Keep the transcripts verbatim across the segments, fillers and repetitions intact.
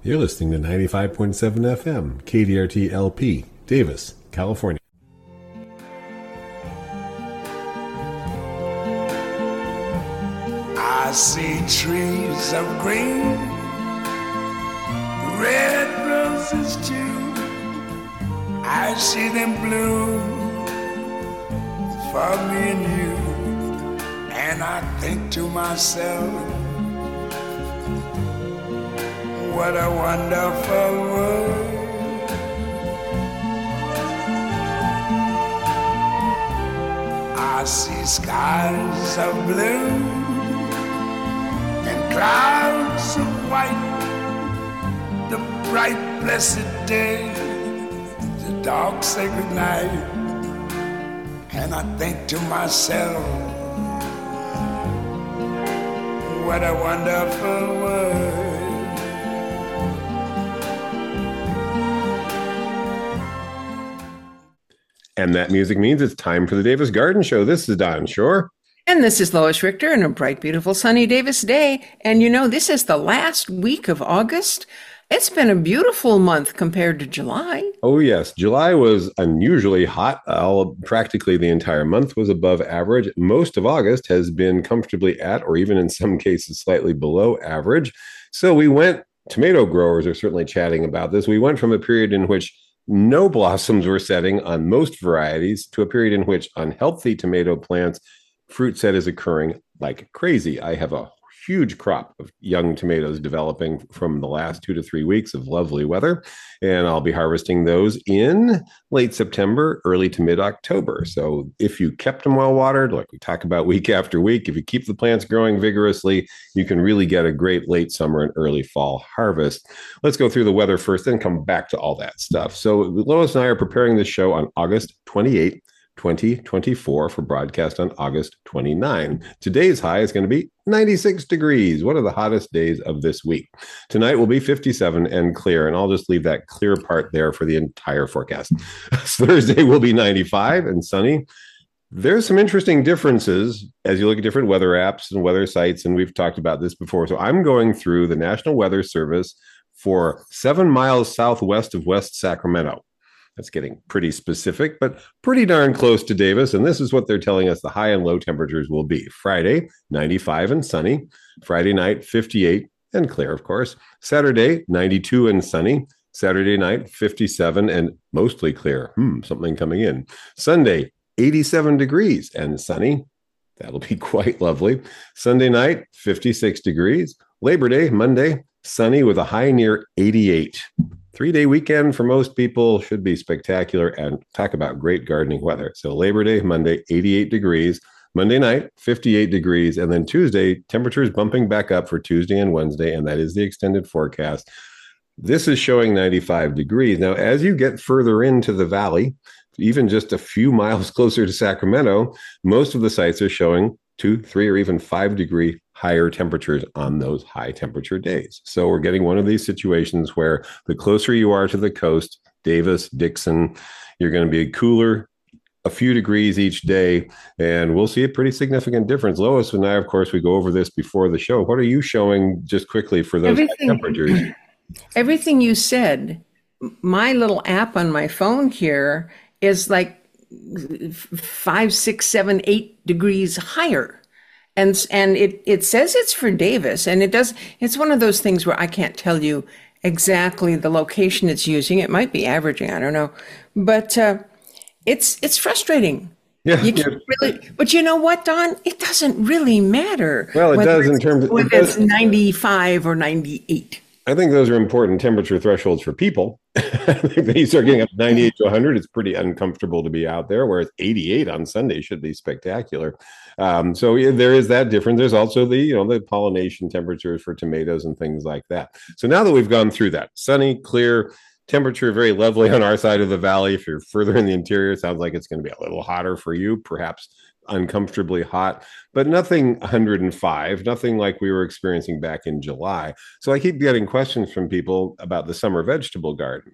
You're listening to ninety-five point seven F M, K D R T L P, Davis, California. I see trees of green, red roses too. I see them bloom for me and you. And I think to myself, what a wonderful world. I see skies of blue and clouds of white, the bright blessed day, the dark sacred night. And I think to myself, what a wonderful world. And that music means it's time for the Davis Garden Show. This is Don Shore. And this is Lois Richter on a bright, beautiful, sunny Davis day. And you know, this is the last week of August. It's been a beautiful month compared to July. Oh, yes. July was unusually hot. All, practically the entire month was above average. Most of August has been comfortably at, or even in some cases, slightly below average. So we went, tomato growers are certainly chatting about this. We went from a period in which no blossoms were setting on most varieties to a period in which on healthy tomato plants, fruit set is occurring like crazy. I have a huge crop of young tomatoes developing from the last two to three weeks of lovely weather, and I'll be harvesting those in late September, early to mid-October. So if you kept them well watered, like we talk about week after week, if you keep the plants growing vigorously, you can really get a great late summer and early fall harvest. Let's go through the weather first, then come back to all that stuff. So Lois and I are preparing this show on August twenty-eighth, twenty twenty-four for broadcast on August twenty-ninth. Today's high is going to be ninety-six degrees, one of the hottest days of this week. Tonight will be fifty-seven and clear, and I'll just leave that clear part there for the entire forecast. Thursday will be ninety-five and sunny. There's some interesting differences as you look at different weather apps and weather sites, and we've talked about this before. So I'm going through the National Weather Service for seven miles southwest of West Sacramento. That's getting pretty specific, but pretty darn close to Davis. And this is what they're telling us the high and low temperatures will be. Friday, ninety-five and sunny. Friday night, fifty-eight and clear, of course. Saturday, ninety-two and sunny. Saturday night, fifty-seven and mostly clear. Hmm, something coming in. Sunday, eighty-seven degrees and sunny. That'll be quite lovely. Sunday night, fifty-six degrees. Labor Day, Monday, sunny with a high near eighty-eight. Three-day weekend for most people should be spectacular, and talk about great gardening weather. So Labor Day, Monday, eighty-eight degrees. Monday night, fifty-eight degrees. And then Tuesday, temperatures bumping back up for Tuesday and Wednesday, and that is the extended forecast. This is showing ninety-five degrees. Now, as you get further into the valley, even just a few miles closer to Sacramento, most of the sites are showing two, three, or even five degree higher temperatures on those high temperature days. So we're getting one of these situations where the closer you are to the coast, Davis, Dixon, you're going to be cooler a few degrees each day, and we'll see a pretty significant difference. Lois and I, of course, we go over this before the show. What are you showing just quickly for those everything, temperatures? Everything you said, my little app on my phone here is like five, six, seven, eight degrees higher. And and it, it says it's for Davis, and it does. It's one of those things where I can't tell you exactly the location it's using. It might be averaging, I don't know, but uh, it's it's frustrating. Yeah, you can't yeah. really. But you know what, Don? It doesn't really matter. Well, it does in terms of whether it's ninety-five or ninety-eight. I think those are important temperature thresholds for people. I think that you start getting up to ninety-eight to one hundred, it's pretty uncomfortable to be out there, whereas eighty-eight on Sunday should be spectacular. Um, so yeah, there is that difference. There's also the, you know, the pollination temperatures for tomatoes and things like that. So now that we've gone through that, sunny, clear, temperature very lovely on our side of the valley. If you're further in the interior, it sounds like it's going to be a little hotter for you, perhaps uncomfortably hot, but nothing one hundred five, nothing like we were experiencing back in July. So I keep getting questions from people about the summer vegetable garden.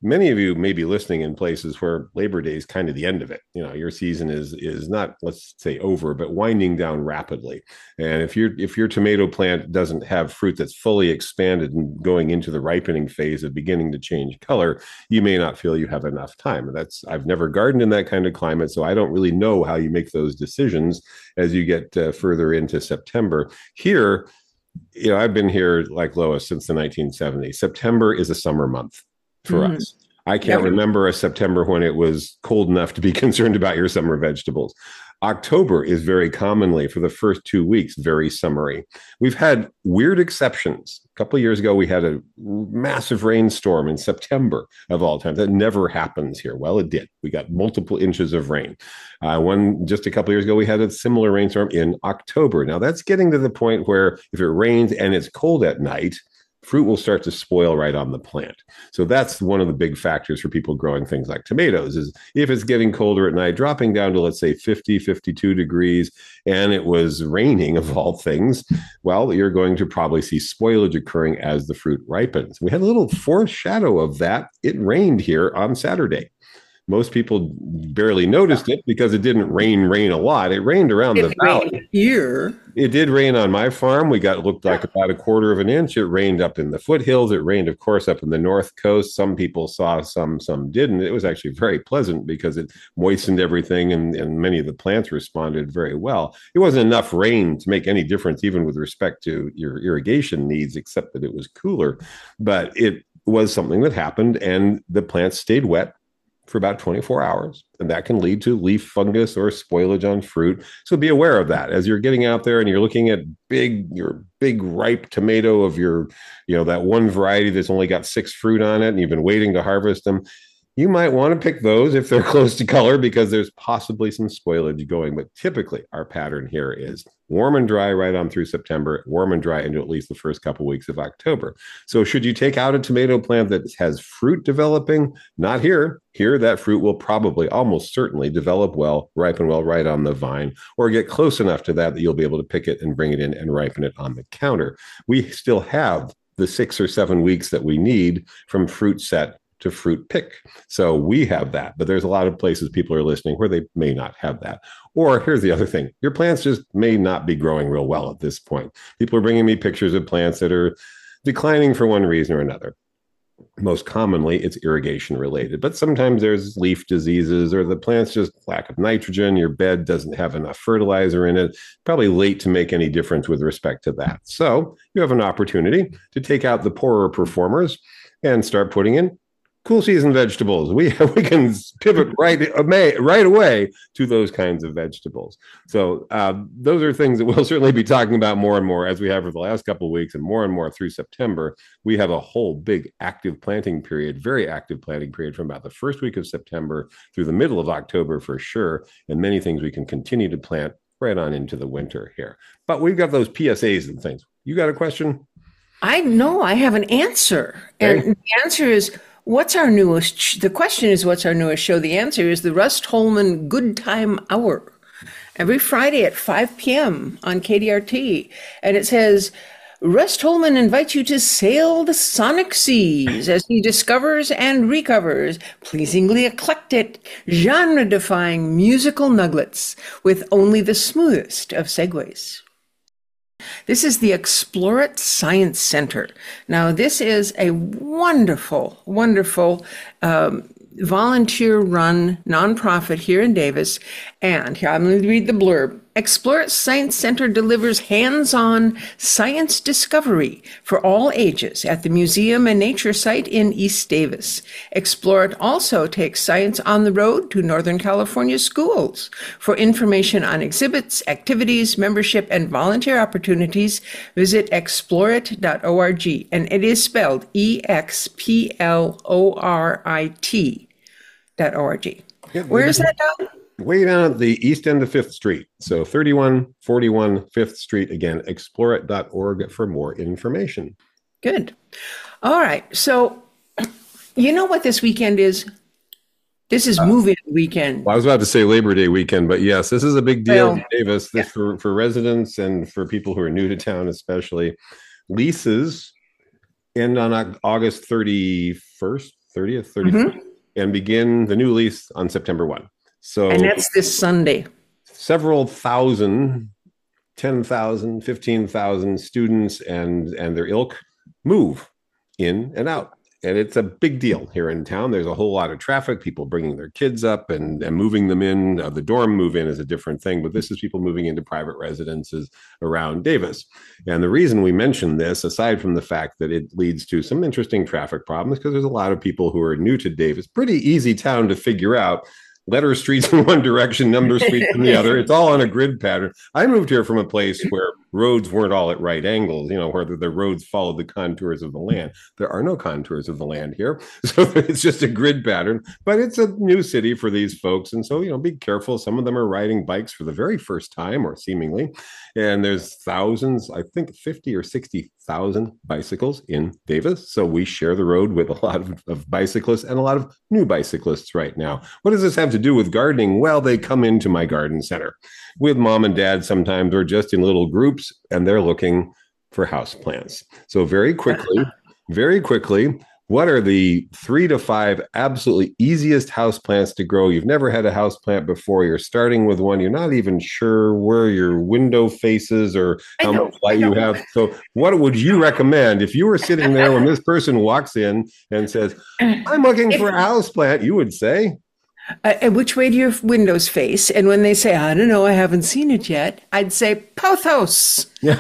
many of you may be listening in places where Labor Day is kind of the end of it. You know, your season is is not, let's say, over, but winding down rapidly. And if your if your tomato plant doesn't have fruit that's fully expanded and going into the ripening phase of beginning to change color, you may not feel you have enough time. That's I've never gardened in that kind of climate, so I don't really know how you make those decisions as you get uh, further into September. Here, you know, I've been here like Lois since the nineteen seventies. September is a summer month for mm. us. I can't yep. remember a September when it was cold enough to be concerned about your summer vegetables. October is very commonly, for the first two weeks, very summery. We've had weird exceptions. A couple of years ago, we had a massive rainstorm in September of all times. That never happens here. Well, it did. We got multiple inches of rain. Uh, one just a couple of years ago, we had a similar rainstorm in October. Now, that's getting to the point where if it rains and it's cold at night, fruit will start to spoil right on the plant. So that's one of the big factors for people growing things like tomatoes is if it's getting colder at night, dropping down to, let's say, fifty, fifty-two degrees, and it was raining of all things, well, you're going to probably see spoilage occurring as the fruit ripens. We had a little foreshadow of that. It rained here on Saturday. Most people barely noticed it because it didn't rain, rain a lot. It rained around it the valley. Here. It did rain on my farm. We got looked like about a quarter of an inch. It rained up in the foothills. It rained, of course, up in the north coast. Some people saw some, some didn't. It was actually very pleasant because it moistened everything, and, and many of the plants responded very well. It wasn't enough rain to make any difference, even with respect to your irrigation needs, except that it was cooler. But it was something that happened, and the plants stayed wet for about twenty-four hours, and that can lead to leaf fungus or spoilage on fruit. So be aware of that as you're getting out there and you're looking at big, your big ripe tomato of your, you know, that one variety that's only got six fruit on it, and you've been waiting to harvest them. You might want to pick those if they're close to color because there's possibly some spoilage going. But typically our pattern here is warm and dry right on through September, warm and dry into at least the first couple of weeks of October. So should you take out a tomato plant that has fruit developing? Not here. Here, that fruit will probably almost certainly develop well, ripen well right on the vine, or get close enough to that that you'll be able to pick it and bring it in and ripen it on the counter. We still have the six or seven weeks that we need from fruit set to fruit pick. So we have that, but there's a lot of places people are listening where they may not have that. Or here's the other thing, your plants just may not be growing real well at this point. People are bringing me pictures of plants that are declining for one reason or another. Most commonly, it's irrigation related, but sometimes there's leaf diseases or the plant's just lack of nitrogen. Your bed doesn't have enough fertilizer in it. Probably late to make any difference with respect to that. So you have an opportunity to take out the poorer performers and start putting in cool season vegetables. We we can pivot right right away to those kinds of vegetables. So uh, those are things that we'll certainly be talking about more and more as we have for the last couple of weeks and more and more through September. We have a whole big active planting period, very active planting period from about the first week of September through the middle of October for sure. And many things we can continue to plant right on into the winter here. But we've got those P S As and things. You got a question? I know. I have an answer. Okay. And the answer is, what's our newest? Sh- the question is, what's our newest show? The answer is the Rust Holman Good Time Hour, every Friday at five p.m. on K D R T. And it says, Rust Holman invites you to sail the sonic seas as he discovers and recovers pleasingly eclectic, genre-defying musical nuggets with only the smoothest of segues. This is the Explore It Science Center. Now, this is a wonderful, wonderful um, volunteer-run nonprofit here in Davis. And here, I'm going to read the blurb. Explore It Science Center delivers hands-on science discovery for all ages at the museum and nature site in East Davis. Explore It also takes science on the road to Northern California schools. For information on exhibits, activities, membership, and volunteer opportunities, visit explore it dot org. And it is spelled E X P L O R I T dot org. Where is that down? Way down at the east end of Fifth Street. So thirty-one forty-one Fifth Street. Again, explore it dot org for more information. Good. All right. So you know what this weekend is? This is uh, moving weekend. Well, I was about to say Labor Day weekend, but yes, this is a big deal well, in Davis this yeah. for, for residents and for people who are new to town, especially. Leases end on August thirty-first. thirtieth, thirty-first, mm-hmm. and begin the new lease on September first. So, and that's this Sunday. Several thousand, ten thousand, fifteen thousand students and, and their ilk move in and out. And it's a big deal here in town. There's a whole lot of traffic, people bringing their kids up and, and moving them in. Uh, the dorm move in is a different thing, but this is people moving into private residences around Davis. And the reason we mention this, aside from the fact that it leads to some interesting traffic problems, because there's a lot of people who are new to Davis, pretty easy town to figure out. Letter streets in one direction, number streets in the other. It's all on a grid pattern. I moved here from a place where roads weren't all at right angles, you know, where the, the roads followed the contours of the land. There are no contours of the land here. So it's just a grid pattern, but it's a new city for these folks. And so, you know, be careful. Some of them are riding bikes for the very first time or seemingly. And there's thousands, I think fifty or sixty thousand bicycles in Davis. So we share the road with a lot of, of bicyclists and a lot of new bicyclists right now. What does this have to do with gardening? Well, they come into my garden center with mom and dad sometimes, or just in little groups, and they're looking for houseplants. So very quickly, very quickly, what are the three to five absolutely easiest houseplants to grow? You've never had a houseplant before. You're starting with one. You're not even sure where your window faces or how much light you have. So what would you recommend if you were sitting there when this person walks in and says, I'm looking for a houseplant, you would say, Uh, and which way do your windows face? And when they say, I don't know, I haven't seen it yet, I'd say pothos. Yeah.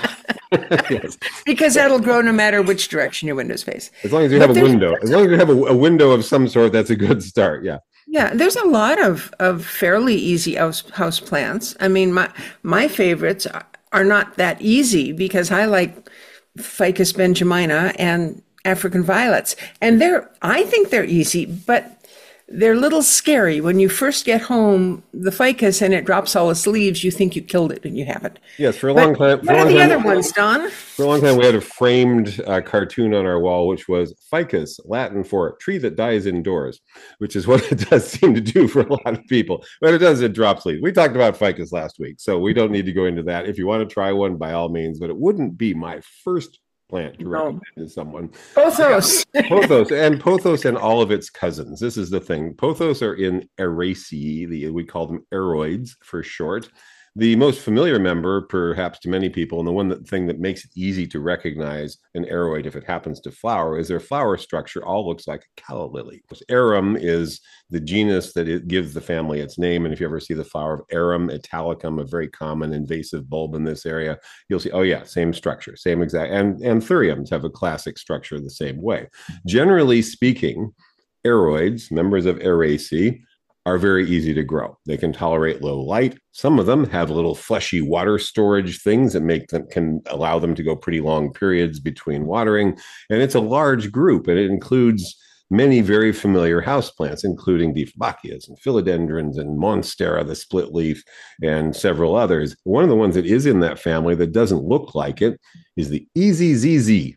Yes. Because that'll grow no matter which direction your windows face. As long as you but have a window. As long as you have a, a window of some sort, that's a good start. Yeah. Yeah, there's a lot of, of fairly easy house, house plants. I mean, my my favorites are not that easy because I like Ficus benjamina and African violets. And they're, I think they're easy, but they're a little scary. When you first get home, the ficus, and it drops all its leaves, you think you killed it, and you haven't. Yes, for a long but time. For what a long are the time, other ones, Don? For a long time, we had a framed uh, cartoon on our wall, which was ficus, Latin for tree that dies indoors, which is what it does seem to do for a lot of people. But it does, it drops leaves. We talked about ficus last week, so we don't need to go into that. If you want to try one, by all means, but it wouldn't be my first plant to recommend no. to someone. Pothos. Pothos and pothos and all of its cousins. This is the thing. Pothos are in Araceae. The, we call them aroids for short. The most familiar member, perhaps to many people, and the one that, thing that makes it easy to recognize an aroid if it happens to flower, is their flower structure all looks like a calla lily. Arum is the genus that it gives the family its name. And if you ever see the flower of Arum italicum, a very common invasive bulb in this area, you'll see, oh yeah, same structure, same exact. And anthuriums have a classic structure the same way. Generally speaking, aroids, members of Araceae, are very easy to grow. They can tolerate low light. Some of them have little fleshy water storage things that make them, can allow them to go pretty long periods between watering. And it's a large group, and it includes many very familiar houseplants, including Dieffbachias and philodendrons and monstera, the split leaf, and several others. One of the ones that is in that family that doesn't look like it is the Easy Z Z.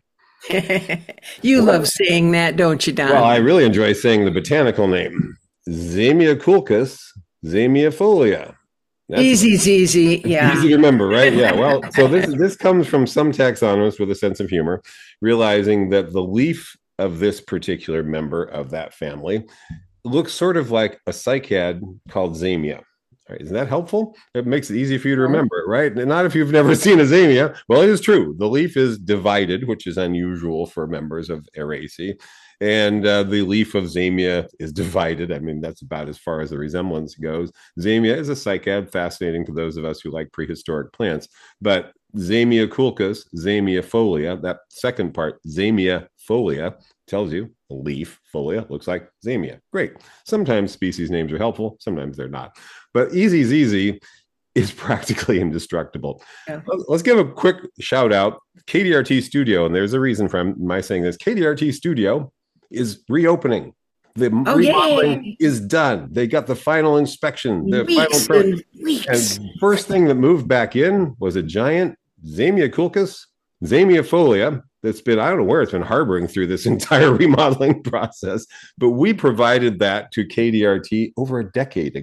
You well, love saying that, don't you, Don? Well, I really enjoy saying the botanical name. Zamioculcas zamiifolia. That's easy, easy, yeah. Easy to remember, right? Yeah. Well, so this this comes from some taxonomists with a sense of humor, realizing that the leaf of this particular member of that family looks sort of like a cycad called zamia. Right, isn't that helpful? It makes it easy for you to remember, right? And not if you've never seen a zamia. Well, it is true. The leaf is divided, which is unusual for members of Araceae. And uh, the leaf of zamia is divided. I mean, that's about as far as the resemblance goes. Zamia is a cycad, fascinating to those of us who like prehistoric plants. But Zamioculcas, zamiifolia, that second part, zamiifolia, tells you the leaf, folia, looks like zamia. Great. Sometimes species names are helpful, sometimes they're not. But Easy Z Z is practically indestructible. Yeah. Let's give a quick shout out. K D R T Studio, and there's a reason for my saying this. K D R T Studio is reopening. The oh, remodeling yay. is done. They got the final inspection. The weeks final and, weeks. and first thing that moved back in was a giant Zamioculcas, zamiifolia, that's been, I don't know where it's been harboring through this entire remodeling process, but we provided that to K D R T over a decade ago.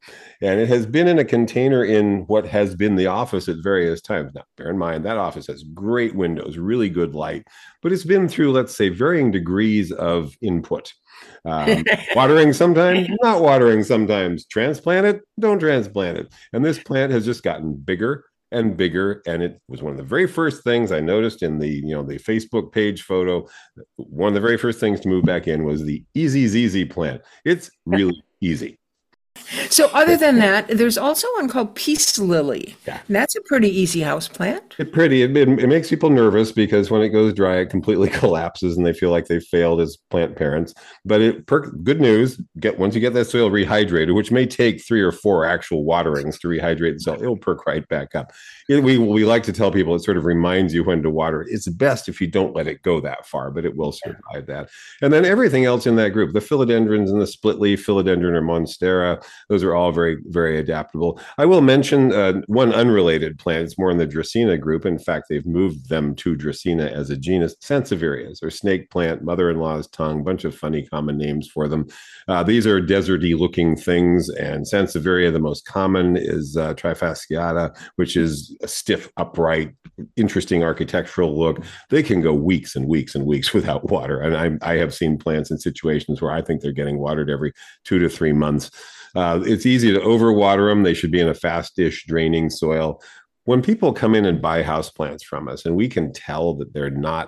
And it has been in a container in what has been the office at various times. Now, bear in mind, that office has great windows, really good light, but it's been through, let's say, varying degrees of input. Um, watering sometimes, not watering sometimes. Transplant it, don't transplant it. And this plant has just gotten bigger and bigger. And it was one of the very first things I noticed in the, you know, the Facebook page photo. One of the very first things to move back in was the Easy Z Z plant. It's really easy. So other than that, there's also one called Peace Lily. Yeah. That's a pretty easy house plant. It pretty. It, it, it makes people nervous because when it goes dry, it completely collapses and they feel like they've failed as plant parents. But it per, good news, get once you get that soil rehydrated, which may take three or four actual waterings to rehydrate the soil, it'll perk right back up. It, we we like to tell people it sort of reminds you when to water it. It's best if you don't let it go that far, but it will survive that. And then everything else in that group, the philodendrons and the split leaf philodendron or monstera, those are all very, very adaptable. I will mention uh, one unrelated plant. It's more in the Dracaena group. In fact, they've moved them to Dracaena as a genus. Sansevierias, or snake plant, mother-in-law's tongue, bunch of funny common names for them. Uh, these are deserty looking things, and Sansevieria, the most common, is uh, trifasciata, which is a stiff, upright, interesting architectural look. They can go weeks and weeks and weeks without water. And I, I have seen plants in situations where I think they're getting watered every two to three months. Uh, it's easy to overwater them. They should be in a fast-ish draining soil. When people come in and buy houseplants from us, and we can tell that they're not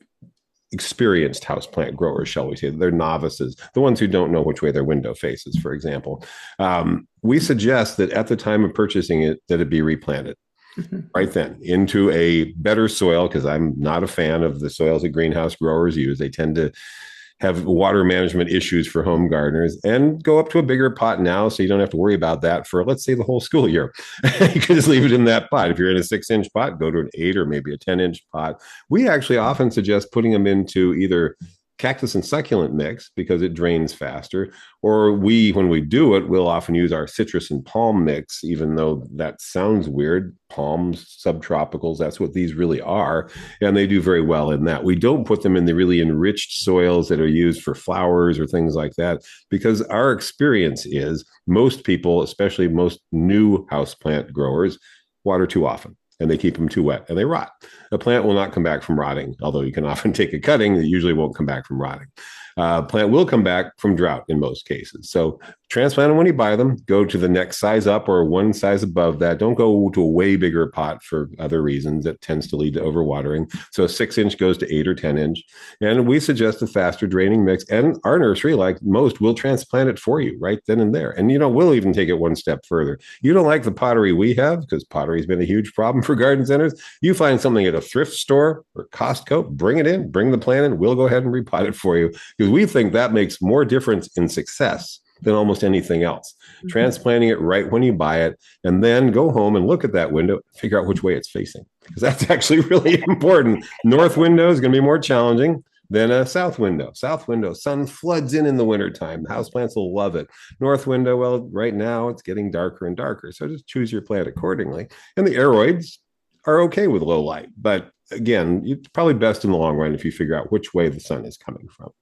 experienced houseplant growers, shall we say, they're novices, the ones who don't know which way their window faces, for example, um, we suggest that at the time of purchasing it, that it be replanted. Mm-hmm. Right then into a better soil, because I'm not a fan of the soils that greenhouse growers use. They tend to have water management issues for home gardeners, and go up to a bigger pot now so you don't have to worry about that for, let's say, the whole school year. You can just leave it in that pot. If you're in a six inch pot, go to an eight or maybe a ten inch pot. We actually often suggest putting them into either cactus and succulent mix because it drains faster, or we, when we do it, we'll often use our citrus and palm mix, even though that sounds weird. Palms, subtropicals, that's what these really are, and they do very well in that. We don't put them in the really enriched soils that are used for flowers or things like that, because our experience is most people, especially most new houseplant growers, water too often. And they keep them too wet and they rot. The plant will not come back from rotting, although you can often take a cutting that usually won't come back from rotting. Uh, plant will come back from drought in most cases. So transplant them when you buy them. Go to the next size up or one size above that. Don't go to a way bigger pot for other reasons. That tends to lead to overwatering. So a six inch goes to eight or ten inch. And we suggest a faster draining mix. And our nursery, like most, will transplant it for you right then and there. And, you know, we'll even take it one step further. You don't like the pottery we have, because pottery has been a huge problem for garden centers. You find something at a thrift store or Costco, bring it in, bring the plant in. We'll go ahead and repot it for you, because we think that makes more difference in success than almost anything else. Mm-hmm. Transplanting it right when you buy it, and then go home and look at that window, figure out which way it's facing, because that's actually really important. North window is going to be more challenging than a south window. South window, sun floods in in the wintertime. Houseplants will love it. North window, well, right now it's getting darker and darker. So just choose your plant accordingly. And the aeroids are okay with low light. But again, it's probably best in the long run if you figure out which way the sun is coming from.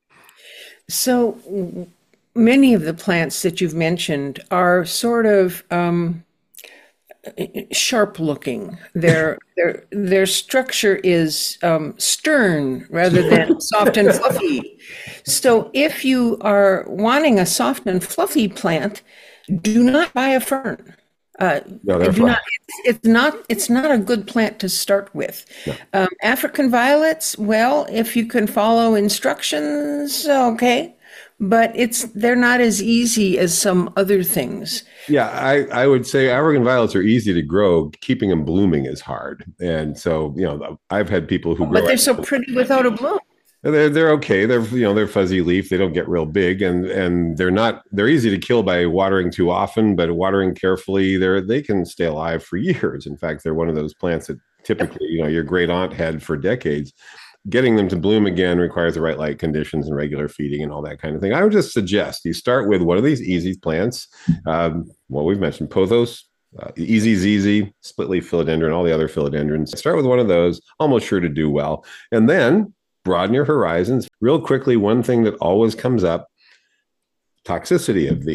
So many of the plants that you've mentioned are sort of um, sharp looking. Their their their structure is um, stern rather than soft and fluffy. So if you are wanting a soft and fluffy plant, do not buy a fern. Uh, no, they're do not, it's, it's not it's not a good plant to start with. No. Um, African violets, well, if you can follow instructions, okay, but it's they're not as easy as some other things. Yeah, I, I would say African violets are easy to grow. Keeping them blooming is hard, and so you know I've had people who, but they're so pretty without a bloom. They're they're okay. They're you know they're fuzzy leaf. They don't get real big, and and they're not they're easy to kill by watering too often. But watering carefully, they're they can stay alive for years. In fact, they're one of those plants that typically you know your great aunt had for decades. Getting them to bloom again requires the right light conditions and regular feeding and all that kind of thing. I would just suggest you start with one of these easy plants. Um, what we've mentioned, pothos, uh, easy Z Z, split leaf philodendron, all the other philodendrons. Start with one of those, almost sure to do well, and then broaden your horizons. Real quickly, one thing that always comes up, toxicity of these.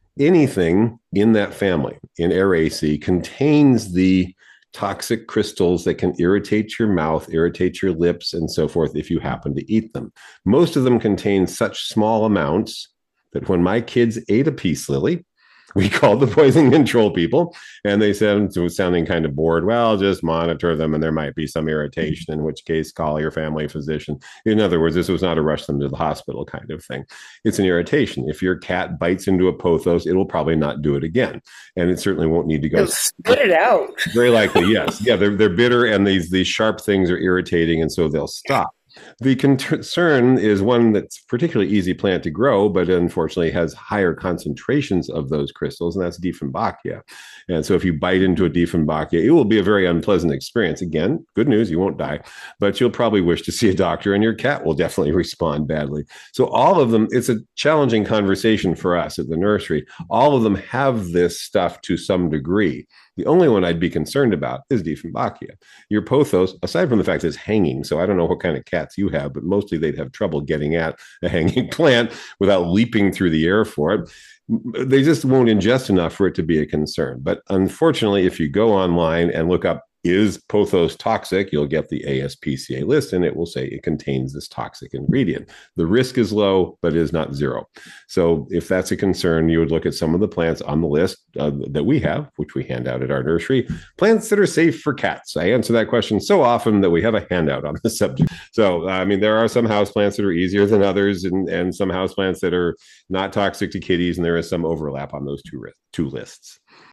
Anything in that family, in Araceae, contains the toxic crystals that can irritate your mouth, irritate your lips, and so forth if you happen to eat them. Most of them contain such small amounts that when my kids ate a peace lily, we called the poison control people, and they said, so sounding kind of bored, well, just monitor them and there might be some irritation, in which case call your family physician. In other words, this was not a rush them to the hospital kind of thing. It's an irritation. If your cat bites into a pothos, it will probably not do it again. And it certainly won't need to go. They'll spit it out. Very likely, yes. Yeah, they're, they're bitter, and these, these sharp things are irritating, and so they'll stop. The concern is one that's particularly easy plant to grow, but unfortunately has higher concentrations of those crystals, and that's Dieffenbachia. And so if you bite into a Dieffenbachia, it will be a very unpleasant experience. Again, good news, you won't die, but you'll probably wish to see a doctor, and your cat will definitely respond badly. So all of them, it's a challenging conversation for us at the nursery. All of them have this stuff to some degree. The only one I'd be concerned about is Dieffenbachia. Your pothos, aside from the fact that it's hanging, so I don't know what kind of cats you have, but mostly they'd have trouble getting at a hanging plant without leaping through the air for it. They just won't ingest enough for it to be a concern. But unfortunately, if you go online and look up, is pothos toxic? You'll get the A S P C A list, and it will say it contains this toxic ingredient. The risk is low, but it is not zero. So if that's a concern, you would look at some of the plants on the list uh, that we have, which we hand out at our nursery, plants that are safe for cats. I answer that question so often that we have a handout on the subject. So, I mean, there are some houseplants that are easier than others, and, and some houseplants that are not toxic to kitties, and there is some overlap on those two, two lists.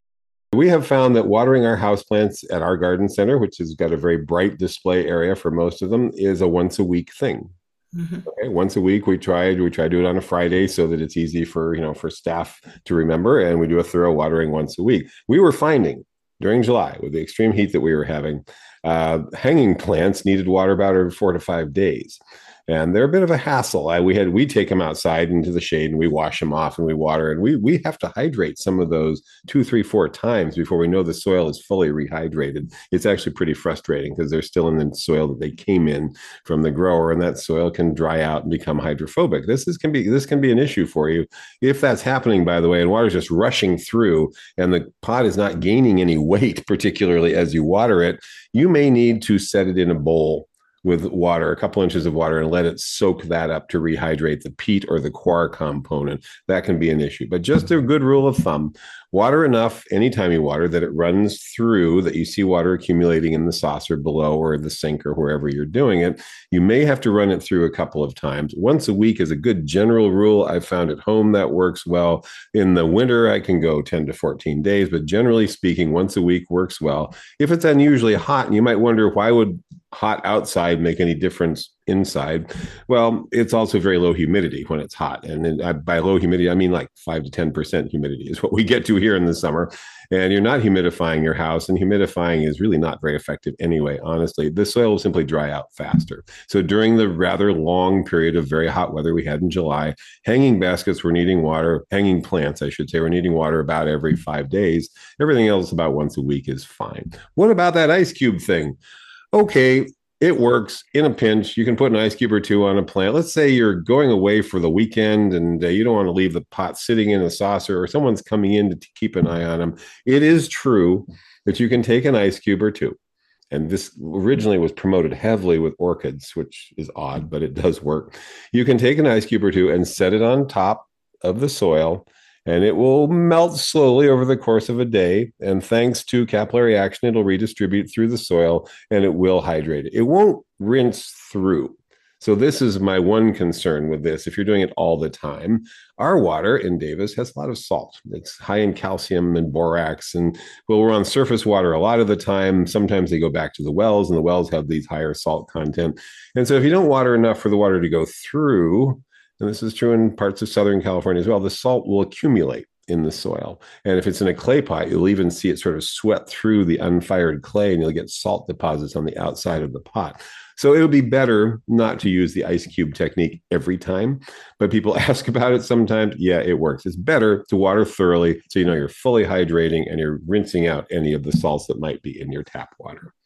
We have found that watering our houseplants at our garden center, which has got a very bright display area for most of them, is a once a week thing. Mm-hmm. Okay, once a week we try we try to do it on a Friday so that it's easy for you know for staff to remember, and we do a thorough watering once a week. We were finding during July, with the extreme heat that we were having, uh, hanging plants needed water about every four to five days. And they're a bit of a hassle. I, we had we take them outside into the shade, and we wash them off, and we water, and we we have to hydrate some of those two, three, four times before we know the soil is fully rehydrated. It's actually pretty frustrating because they're still in the soil that they came in from the grower, and that soil can dry out and become hydrophobic. This is can be this can be an issue for you if that's happening, by the way, and water's just rushing through, and the pot is not gaining any weight, particularly as you water it. You may need to set it in a bowl with water, a couple inches of water, and let it soak that up to rehydrate the peat or the coir component. That can be an issue. But just a good rule of thumb, water enough anytime you water that it runs through, that you see water accumulating in the saucer below or the sink or wherever you're doing it. You may have to run it through a couple of times. Once a week is a good general rule. I've found at home that works well. In the winter, I can go ten to fourteen days, but generally speaking, once a week works well. If it's unusually hot, and you might wonder, why would hot outside make any difference inside? Well, it's also very low humidity when it's hot. And by low humidity, I mean like five to ten percent humidity is what we get to here in the summer. And you're not humidifying your house, and humidifying is really not very effective anyway, honestly. The soil will simply dry out faster. So during the rather long period of very hot weather we had in July, hanging baskets were needing water, hanging plants, I should say, were needing water about every five days. Everything else about once a week is fine. What about that ice cube thing? Okay, it works in a pinch. You can put an ice cube or two on a plant. Let's say you're going away for the weekend, and uh, you don't want to leave the pot sitting in a saucer, or someone's coming in to t- keep an eye on them. It is true that you can take an ice cube or two. And this originally was promoted heavily with orchids, which is odd, but it does work. You can take an ice cube or two and set it on top of the soil, and it will melt slowly over the course of a day. And thanks to capillary action, it'll redistribute through the soil, and it will hydrate it. It won't rinse through. So this is my one concern with this. If you're doing it all the time, our water in Davis has a lot of salt. It's high in calcium and borax. And well, we're on surface water a lot of the time. Sometimes they go back to the wells, and the wells have these higher salt content. And so if you don't water enough for the water to go through, and this is true in parts of Southern California as well, the salt will accumulate in the soil. And if it's in a clay pot, you'll even see it sort of sweat through the unfired clay, and you'll get salt deposits on the outside of the pot. So it would be better not to use the ice cube technique every time, but people ask about it sometimes. Yeah, it works. It's better to water thoroughly so you know you're fully hydrating and you're rinsing out any of the salts that might be in your tap water.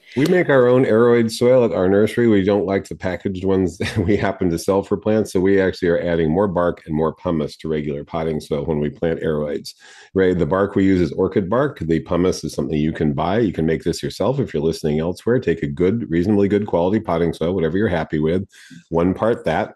We make our own aeroid soil at our nursery. We don't like the packaged ones that we happen to sell for plants. So we actually are adding more bark and more pumice to regular potting soil when we plant aeroids. Right. The bark we use is orchid bark. The pumice is something you can buy. You can make this yourself if you're listening elsewhere. Take a good, reasonably good quality potting soil, whatever you're happy with. One part that,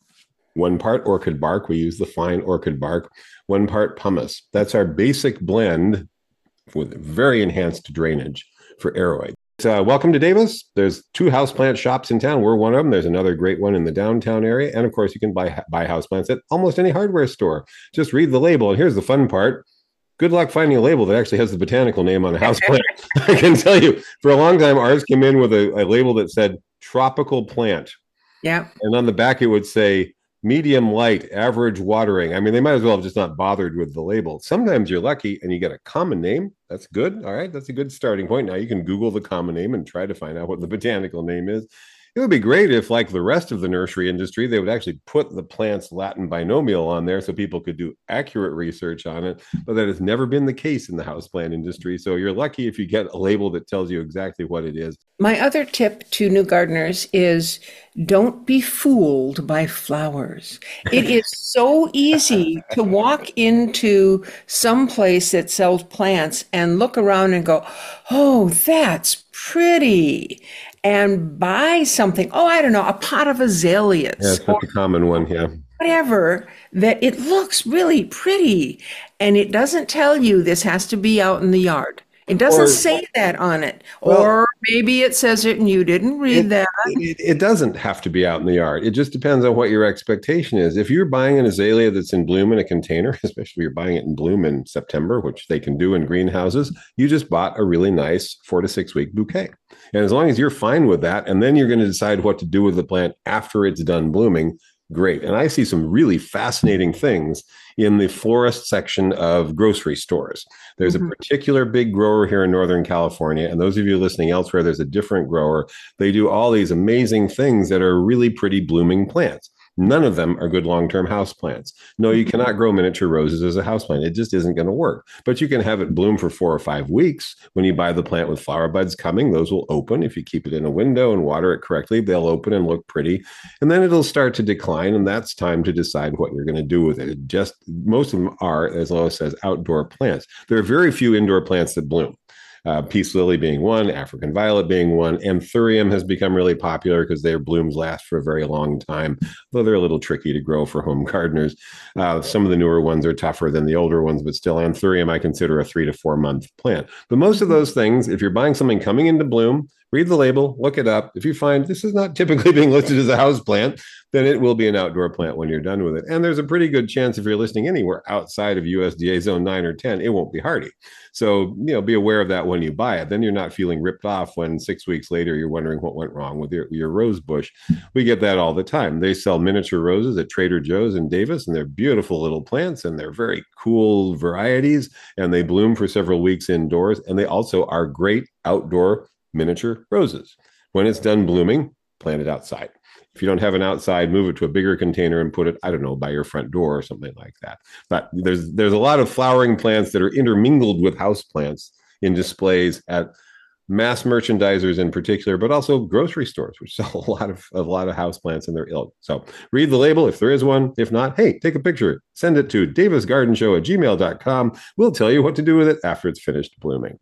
one part orchid bark. We use the fine orchid bark. One part pumice. That's our basic blend with very enhanced drainage for aeroid. Uh, welcome to Davis. There's two houseplant shops in town. We're one of them. There's another great one in the downtown area. And of course, you can buy buy houseplants at almost any hardware store. Just read the label. And here's the fun part. Good luck finding a label that actually has the botanical name on a houseplant. I can tell you, for a long time, ours came in with a, a label that said tropical plant. Yeah. And on the back, it would say medium light, average watering. I mean, they might as well have just not bothered with the label. Sometimes you're lucky and you get a common name. That's good. All right. That's a good starting point. Now you can Google the common name and try to find out what the botanical name is. It would be great if, like the rest of the nursery industry, they would actually put the plant's Latin binomial on there so people could do accurate research on it. But that has never been the case in the houseplant industry. So you're lucky if you get a label that tells you exactly what it is. My other tip to new gardeners is don't be fooled by flowers. It is so easy to walk into some place that sells plants and look around and go, oh, that's pretty. And buy something, oh, I don't know, a pot of azaleas. Yeah, it's such a common one, yeah. Whatever, that it looks really pretty. And it doesn't tell you this has to be out in the yard. It doesn't or, say that on it. Well, or maybe it says it and you didn't read it, that. It, it doesn't have to be out in the yard. It just depends on what your expectation is. If you're buying an azalea that's in bloom in a container, especially if you're buying it in bloom in September, which they can do in greenhouses, you just bought a really nice four to six week bouquet. And as long as you're fine with that, and then you're going to decide what to do with the plant after it's done blooming, great. And I see some really fascinating things in the florist section of grocery stores. There's mm-hmm. a particular big grower here in Northern California. And those of you listening elsewhere, there's a different grower. They do all these amazing things that are really pretty blooming plants. None of them are good long-term houseplants. No, you cannot grow miniature roses as a houseplant. It just isn't going to work. But you can have it bloom for four or five weeks. When you buy the plant with flower buds coming, those will open. If you keep it in a window and water it correctly, they'll open and look pretty. And then it'll start to decline, and that's time to decide what you're going to do with it. It just, most of them are, as Lois says, outdoor plants. There are very few indoor plants that bloom. Uh, peace lily being one, African violet being one. Anthurium has become really popular because their blooms last for a very long time, though they're a little tricky to grow for home gardeners. Uh, some of the newer ones are tougher than the older ones, but still Anthurium I consider a three to four month plant. But most of those things, if you're buying something coming into bloom, read the label, look it up. If you find this is not typically being listed as a house plant, then it will be an outdoor plant when you're done with it. And there's a pretty good chance if you're listing anywhere outside of U S D A zone nine or ten, it won't be hardy. So, you know, be aware of that when you buy it. Then you're not feeling ripped off when six weeks later you're wondering what went wrong with your, your rose bush. We get that all the time. They sell miniature roses at Trader Joe's in Davis, and they're beautiful little plants, and they're very cool varieties, and they bloom for several weeks indoors. And they also are great outdoor miniature roses. When it's done blooming, plant it outside. If you don't have an outside, move it to a bigger container and put it, I don't know, by your front door or something like that. But there's there's a lot of flowering plants that are intermingled with house plants in displays at mass merchandisers in particular, but also grocery stores, which sell a lot of a lot of house plants in their ilk. So read the label if there is one. If not, hey, take a picture. Send it to davis garden show at gmail dot com. We'll tell you what to do with it after it's finished blooming.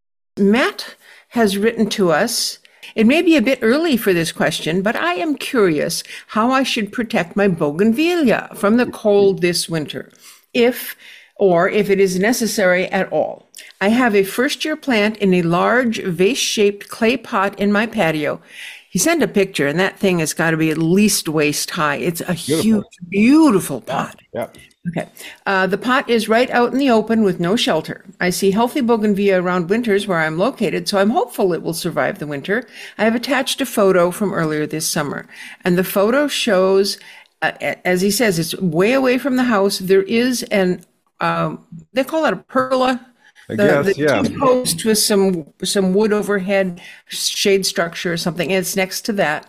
Matt has written to us. It may be a bit early for this question, but I am curious how I should protect my bougainvillea from the cold this winter, if or if it is necessary at all. I have a first-year plant in a large vase-shaped clay pot in my patio. He sent a picture, and that thing has got to be at least waist high. It's a beautiful. huge, beautiful pot. Yeah. yeah. Okay. Uh, the pot is right out in the open with no shelter. I see healthy bougainvillea around winters where I'm located, so I'm hopeful it will survive the winter. I have attached a photo from earlier this summer, and the photo shows, uh, as he says, it's way away from the house. There is an, um, they call it a pergola. I The, guess, the yeah. two post with some some wood overhead, shade structure or something, and it's next to that.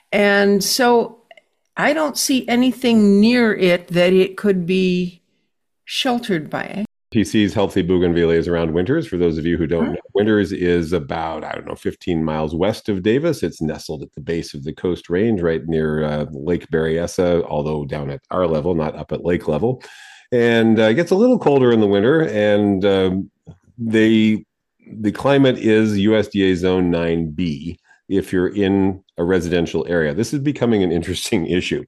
And so I don't see anything near it that it could be sheltered by. P C's Healthy Bougainvillea is around Winters. For those of you who don't know, Winters is about, I don't know, fifteen miles west of Davis. It's nestled at the base of the Coast Range, right near uh, Lake Berryessa, although down at our level, not up at lake level. And uh, it gets a little colder in the winter. And um, they, the climate is U S D A Zone nine B if you're in a residential area. This is becoming an interesting issue.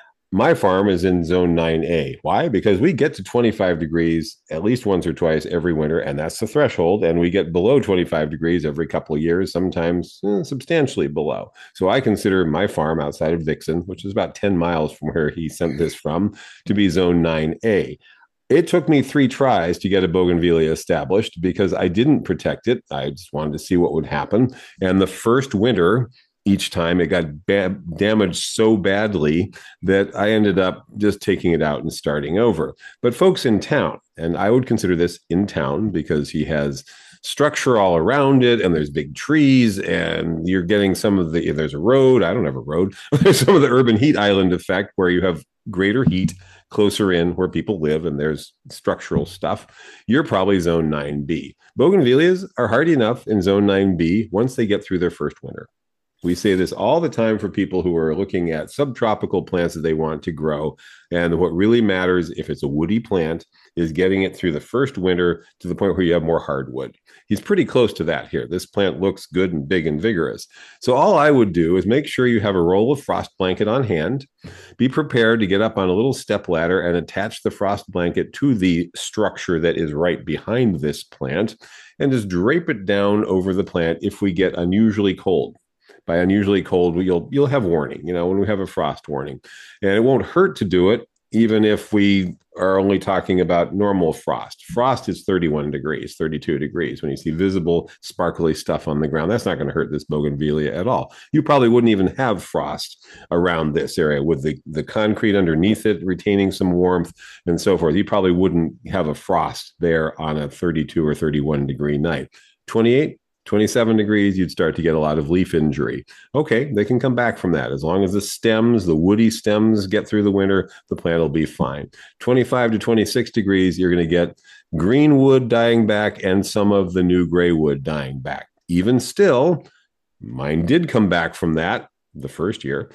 My farm is in zone nine A. Why? Because we get to twenty-five degrees at least once or twice every winter, and that's the threshold. And we get below twenty-five degrees every couple of years, sometimes eh, substantially below. So I consider my farm outside of Dixon, which is about ten miles from where he sent this from, to be zone nine A. It took me three tries to get a bougainvillea established because I didn't protect it. I just wanted to see what would happen. And the first winter, each time it got bad, damaged so badly that I ended up just taking it out and starting over. But folks in town, and I would consider this in town because he has structure all around it and there's big trees and you're getting some of the, there's a road, I don't have a road, there's some of the urban heat island effect where you have greater heat closer in where people live and there's structural stuff. You're probably zone nine B. Bougainvilleas are hardy enough in zone nine B once they get through their first winter. We say this all the time for people who are looking at subtropical plants that they want to grow. And what really matters, if it's a woody plant, is getting it through the first winter to the point where you have more hardwood. He's pretty close to that here. This plant looks good and big and vigorous. So all I would do is make sure you have a roll of frost blanket on hand. Be prepared to get up on a little step ladder and attach the frost blanket to the structure that is right behind this plant and just drape it down over the plant if we get unusually cold. By unusually cold, you'll you'll have warning, you know, when we have a frost warning. And it won't hurt to do it, even if we are only talking about normal frost. Frost is thirty-one degrees, thirty-two degrees. When you see visible, sparkly stuff on the ground, that's not going to hurt this bougainvillea at all. You probably wouldn't even have frost around this area with the, the concrete underneath it retaining some warmth and so forth. You probably wouldn't have a frost there on a thirty-two or thirty-one degree night. twenty-eight, twenty-seven degrees, you'd start to get a lot of leaf injury. Okay, they can come back from that. As long as the stems, the woody stems get through the winter, the plant will be fine. twenty-five to twenty-six degrees, you're going to get green wood dying back and some of the new gray wood dying back. Even still, mine did come back from that the first year.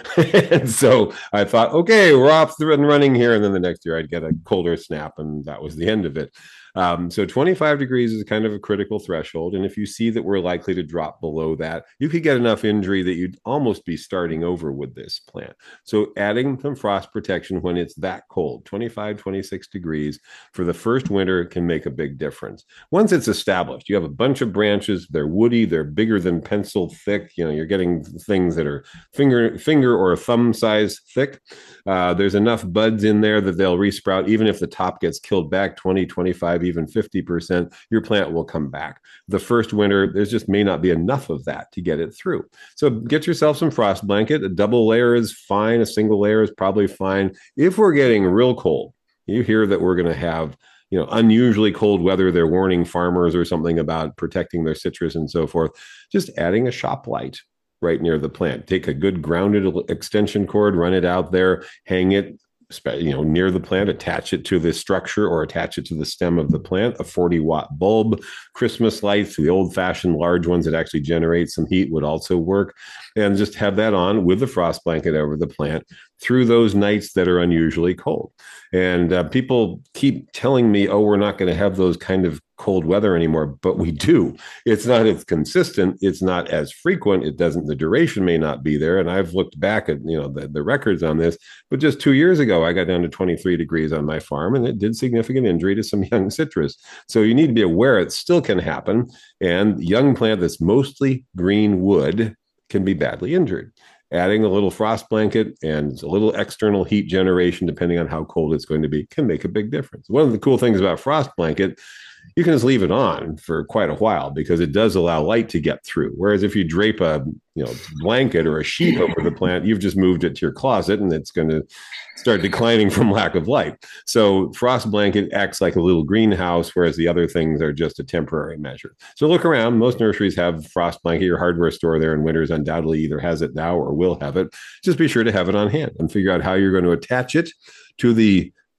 And so I thought, okay, we're off and running here. And then the next year I'd get a colder snap and that was the end of it. Um, so twenty-five degrees is kind of a critical threshold. And if you see that we're likely to drop below that, you could get enough injury that you'd almost be starting over with this plant. So adding some frost protection when it's that cold, twenty-five, twenty-six degrees for the first winter can make a big difference. Once it's established, you have a bunch of branches, they're woody, they're bigger than pencil thick. You know, you're getting things that are finger, finger or thumb size thick. Uh, there's enough buds in there that they'll resprout. Even if the top gets killed back twenty, twenty-five, even fifty percent, your plant will come back. The first winter, there's just may not be enough of that to get it through. So get yourself some frost blanket. A double layer is fine. A single layer is probably fine. If we're getting real cold, you hear that we're going to have, you know, unusually cold weather. They're warning farmers or something about protecting their citrus and so forth. Just adding a shop light right near the plant. Take a good grounded extension cord, run it out there, hang it, you know, near the plant, attach it to the structure or attach it to the stem of the plant. A forty watt bulb, Christmas lights, the old fashioned large ones that actually generate some heat would also work. And just have that on with the frost blanket over the plant through those nights that are unusually cold. And uh, people keep telling me, oh, we're not going to have those kind of cold weather anymore, but we do. It's not as consistent. It's not as frequent. It doesn't, the duration may not be there. And I've looked back at, you know, the, the records on this, but just two years ago, I got down to twenty-three degrees on my farm and it did significant injury to some young citrus. So you need to be aware it still can happen. And young plant that's mostly green wood can be badly injured. Adding a little frost blanket and a little external heat generation, depending on how cold it's going to be, can make a big difference. One of the cool things about frost blanket, you can just leave it on for quite a while because it does allow light to get through. Whereas if you drape a, you know, blanket or a sheet over the plant, you've just moved it to your closet and it's going to start declining from lack of light. So frost blanket acts like a little greenhouse, whereas the other things are just a temporary measure. So look around. Most nurseries have frost blanket. Your hardware store there in Winters undoubtedly either has it now or will have it. Just be sure to have it on hand and figure out how you're going to attach it to the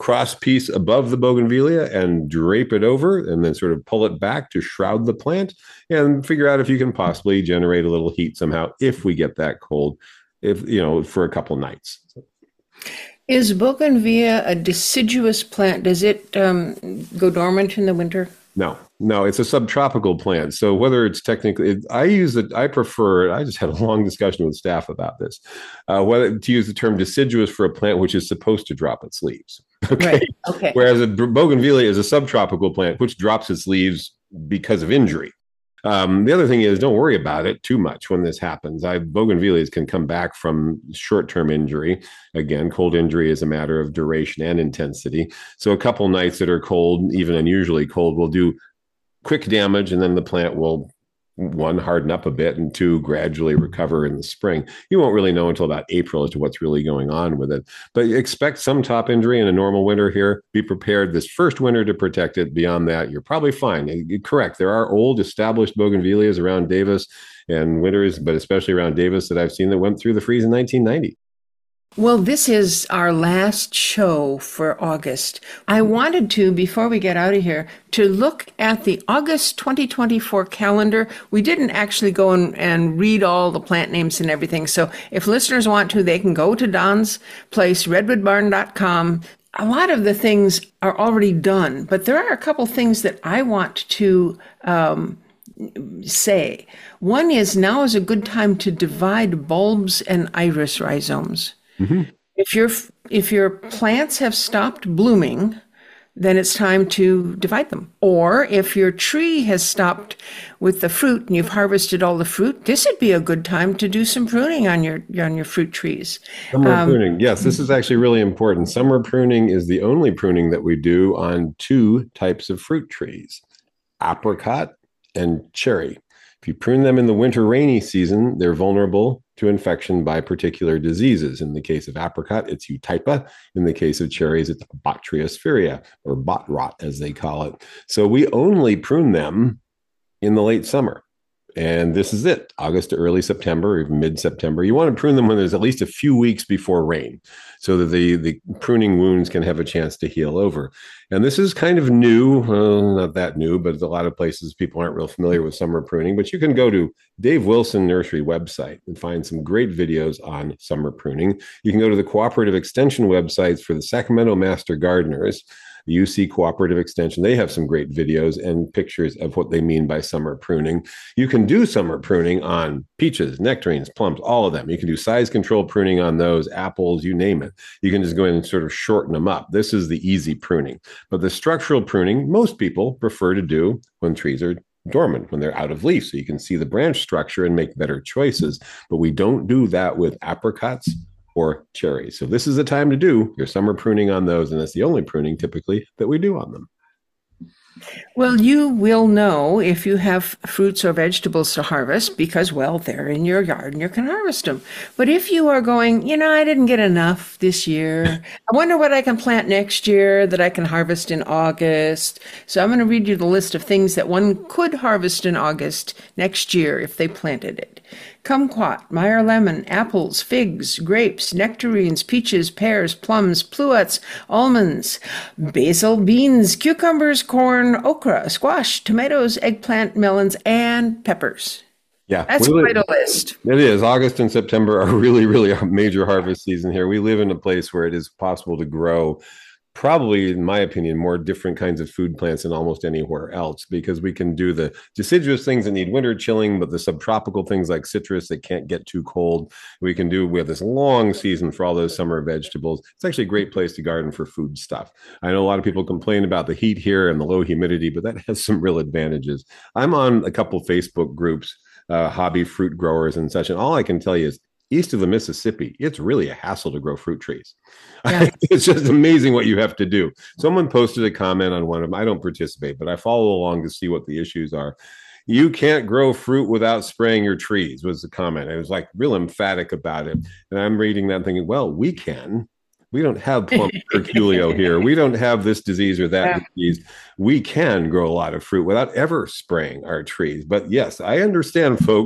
cross piece above the bougainvillea and drape it over, and then sort of pull it back to shroud the plant, and figure out if you can possibly generate a little heat somehow if we get that cold, if you know, for a couple nights. Is bougainvillea a deciduous plant? Does it um, go dormant in the winter? No, no, it's a subtropical plant. So whether it's technically, it, I use it, I prefer it. I just had a long discussion with staff about this, uh, whether to use the term deciduous for a plant which is supposed to drop its leaves. Okay. Right. Okay. Whereas a bougainvillea is a subtropical plant which drops its leaves because of injury. Um, the other thing is, don't worry about it too much when this happens. I, bougainvilleas can come back from short-term injury. Again, cold injury is a matter of duration and intensity. So a couple nights that are cold, even unusually cold, will do quick damage, and then the plant will, one, harden up a bit, and two, gradually recover in the spring. You won't really know until about April as to what's really going on with it. But expect some top injury in a normal winter here. Be prepared this first winter to protect it. Beyond that, you're probably fine. You're correct. There are old established bougainvilleas around Davis and winters, but especially around Davis, that I've seen that went through the freeze in nineteen ninety. Well, this is our last show for August. I wanted to, before we get out of here, to look at the August twenty twenty-four calendar. We didn't actually go and, and read all the plant names and everything. So if listeners want to, they can go to Don's place, redwood barn dot com. A lot of the things are already done, but there are a couple things that I want to um, say. One is, now is a good time to divide bulbs and iris rhizomes. Mm-hmm. If your if your plants have stopped blooming, then it's time to divide them. Or if your tree has stopped with the fruit and you've harvested all the fruit, this would be a good time to do some pruning on your on your fruit trees. Summer um, pruning. Yes, this is actually really important. Summer pruning is the only pruning that we do on two types of fruit trees, apricot and cherry. If you prune them in the winter rainy season, they're vulnerable to infection by particular diseases. In the case of apricot, it's Eutypa. In the case of cherries, it's Botryopsphera, or bot rot, as they call it. So we only prune them in the late summer. And this is it, August to early September, or mid-September. You want to prune them when there's at least a few weeks before rain, so that the, the pruning wounds can have a chance to heal over. And this is kind of new, well, not that new, but a lot of places people aren't real familiar with summer pruning. But you can go to Dave Wilson Nursery website and find some great videos on summer pruning. You can go to the Cooperative Extension websites for the Sacramento Master Gardeners, U C Cooperative Extension. They have some great videos and pictures of what they mean by summer pruning. You can do summer pruning on peaches, nectarines, plums, all of them. You can do size control pruning on those, apples, you name it. You can just go in and sort of shorten them up. This is the easy pruning. But the structural pruning, most people prefer to do when trees are dormant, when they're out of leaf, so you can see the branch structure and make better choices. But we don't do that with apricots or cherries. So this is the time to do your summer pruning on those, and that's the only pruning typically that we do on them. Well, you will know if you have fruits or vegetables to harvest because, well, they're in your yard and you can harvest them. But if you are going, you know, I didn't get enough this year, I wonder what I can plant next year that I can harvest in August. So I'm going to read you the list of things that one could harvest in August next year if they planted it. Kumquat, Meyer lemon, apples, figs, grapes, nectarines, peaches, pears, plums, pluots, almonds, basil, beans, cucumbers, corn, okra, squash, tomatoes, eggplant, melons, and peppers. Yeah, that's live, quite a list. It is. August and September are really, really a major harvest season here. We live in a place where it is possible to grow, probably, in my opinion, more different kinds of food plants than almost anywhere else, because we can do the deciduous things that need winter chilling, but the subtropical things like citrus that can't get too cold, we can do. We have this long season for all those summer vegetables. It's actually a great place to garden for food stuff. I know a lot of people complain about the heat here and the low humidity, but that has some real advantages. I'm on a couple Facebook groups, uh, hobby fruit growers and such, and all I can tell you is, east of the Mississippi, it's really a hassle to grow fruit trees. Yeah. It's just amazing what you have to do. Someone posted a comment on one of them. I don't participate, but I follow along to see what the issues are. You can't grow fruit without spraying your trees, was the comment. It was like real emphatic about it. And I'm reading that thinking, well, we can. We don't have plum curculio here. We don't have this disease or that yeah. disease. We can grow a lot of fruit without ever spraying our trees. But yes, I understand, folks,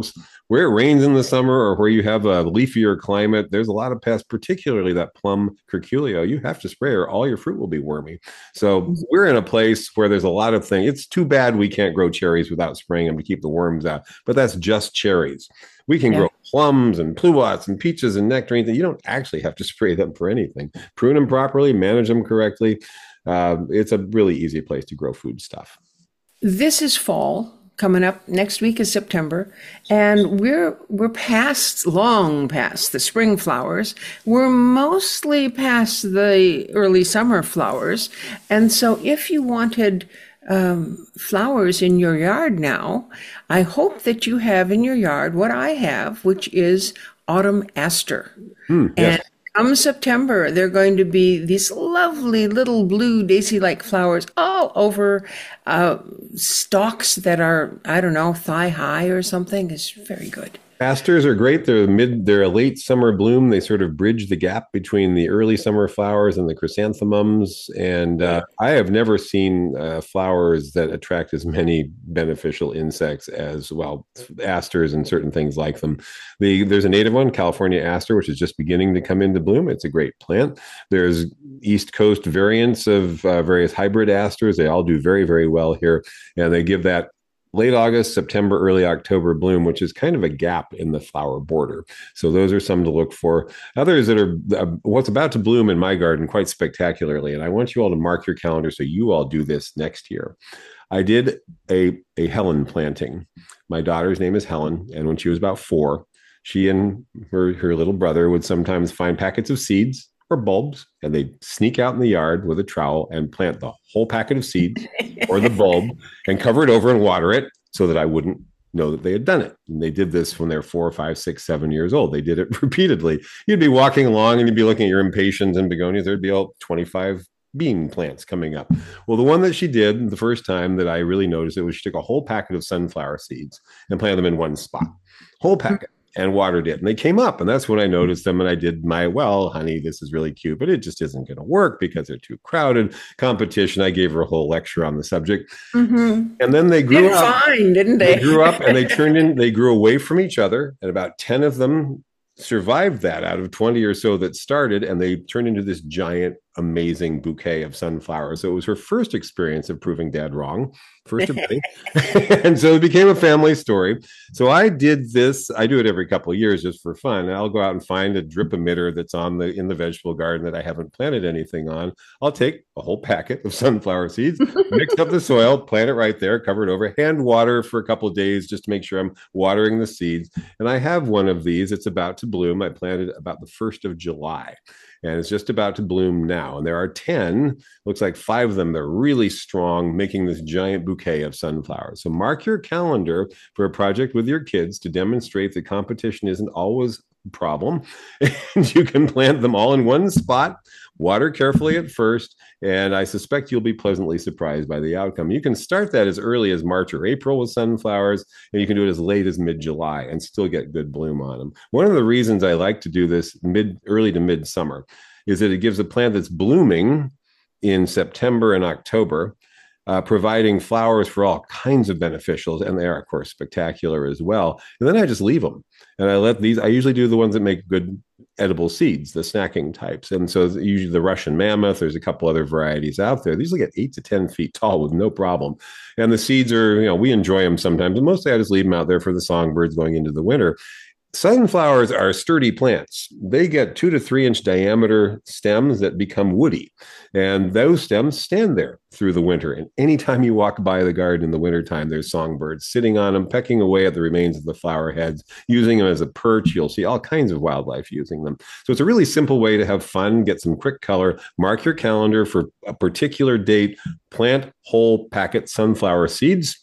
where it rains in the summer or where you have a leafier climate, there's a lot of pests, particularly that plum curculio. You have to spray or all your fruit will be wormy. So we're in a place where there's a lot of things. It's too bad we can't grow cherries without spraying them to keep the worms out, but that's just cherries. We can yeah. grow plums and pluots and peaches and nectarines, and you don't actually have to spray them for anything. Prune them properly, manage them correctly. Uh, it's a really easy place to grow food stuff. This is fall. Coming up next week is September, and we're we're past, long past the spring flowers. We're mostly past the early summer flowers. And so if you wanted um, flowers in your yard now, I hope that you have in your yard what I have, which is autumn aster. Mm, yes. And come September, they're going to be these lovely little blue daisy-like flowers all over uh, stalks that are, I don't know, thigh high or something. It's very good. Asters are great. They're mid, they're a late summer bloom. They sort of bridge the gap between the early summer flowers and the chrysanthemums. And uh, I have never seen uh, flowers that attract as many beneficial insects as, well, asters and certain things like them. The, there's a native one, California aster, which is just beginning to come into bloom. It's a great plant. There's East Coast variants of uh, various hybrid asters. They all do very, very well here. And they give that late August, September, early October bloom, which is kind of a gap in the flower border. So those are some to look for. Others that are uh, what's about to bloom in my garden quite spectacularly. And I want you all to mark your calendar so you all do this next year. I did a, a Helen planting. My daughter's name is Helen. And when she was about four, she and her, her little brother would sometimes find packets of seeds or bulbs, and they'd sneak out in the yard with a trowel and plant the whole packet of seeds or the bulb and cover it over and water it so that I wouldn't know that they had done it. And they did this when they're four, five, six, seven years old. They did it repeatedly. You'd be walking along and you'd be looking at your impatiens and begonias. There'd be all twenty-five bean plants coming up. Well, the one that she did the first time that I really noticed it was she took a whole packet of sunflower seeds and planted them in one spot, whole packet. And watered it. And they came up. And that's when I noticed them. And I did my, well, honey, this is really cute, but it just isn't going to work because they're too crowded. Competition. I gave her a whole lecture on the subject. Mm-hmm. And then they grew did up. Fine, didn't they? They grew up and they turned in, they grew away from each other. And about ten of them survived that out of twenty or so that started. And they turned into this giant, amazing bouquet of sunflowers. So it was her first experience of proving Dad wrong. First of many. And so it became a family story. So I did this. I do it every couple of years just for fun. I'll go out and find a drip emitter that's on the in the vegetable garden that I haven't planted anything on. I'll take a whole packet of sunflower seeds, mix up the soil, plant it right there, cover it over, hand water for a couple of days just to make sure I'm watering the seeds. And I have one of these. It's about to bloom. I planted about the first of July. And it's just about to bloom now. And there are ten, looks like five of them, they're really strong, making this giant bouquet of sunflowers. So mark your calendar for a project with your kids to demonstrate that competition isn't always a problem. And you can plant them all in one spot, water carefully at first, and I suspect you'll be pleasantly surprised by the outcome. You can start that as early as March or April with sunflowers, and you can do it as late as mid-July and still get good bloom on them. One of the reasons I like to do this mid, early to mid-summer is that it gives a plant that's blooming in September and October, uh, providing flowers for all kinds of beneficials, and they are, of course, spectacular as well. And then I just leave them, and I let these, I usually do the ones that make good edible seeds, the snacking types. And so usually the Russian mammoth, there's a couple other varieties out there. These will get eight to ten feet tall with no problem. And the seeds are, you know, we enjoy them sometimes, but mostly I just leave them out there for the songbirds going into the winter. Sunflowers are sturdy plants. They get two to three inch diameter stems that become woody. And those stems stand there through the winter. And anytime you walk by the garden in the wintertime, there's songbirds sitting on them, pecking away at the remains of the flower heads, using them as a perch. You'll see all kinds of wildlife using them. So it's a really simple way to have fun, get some quick color, mark your calendar for a particular date, plant whole packet sunflower seeds.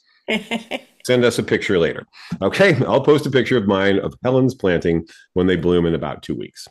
Send us a picture later. Okay, I'll post a picture of mine of Helen's planting when they bloom in about two weeks.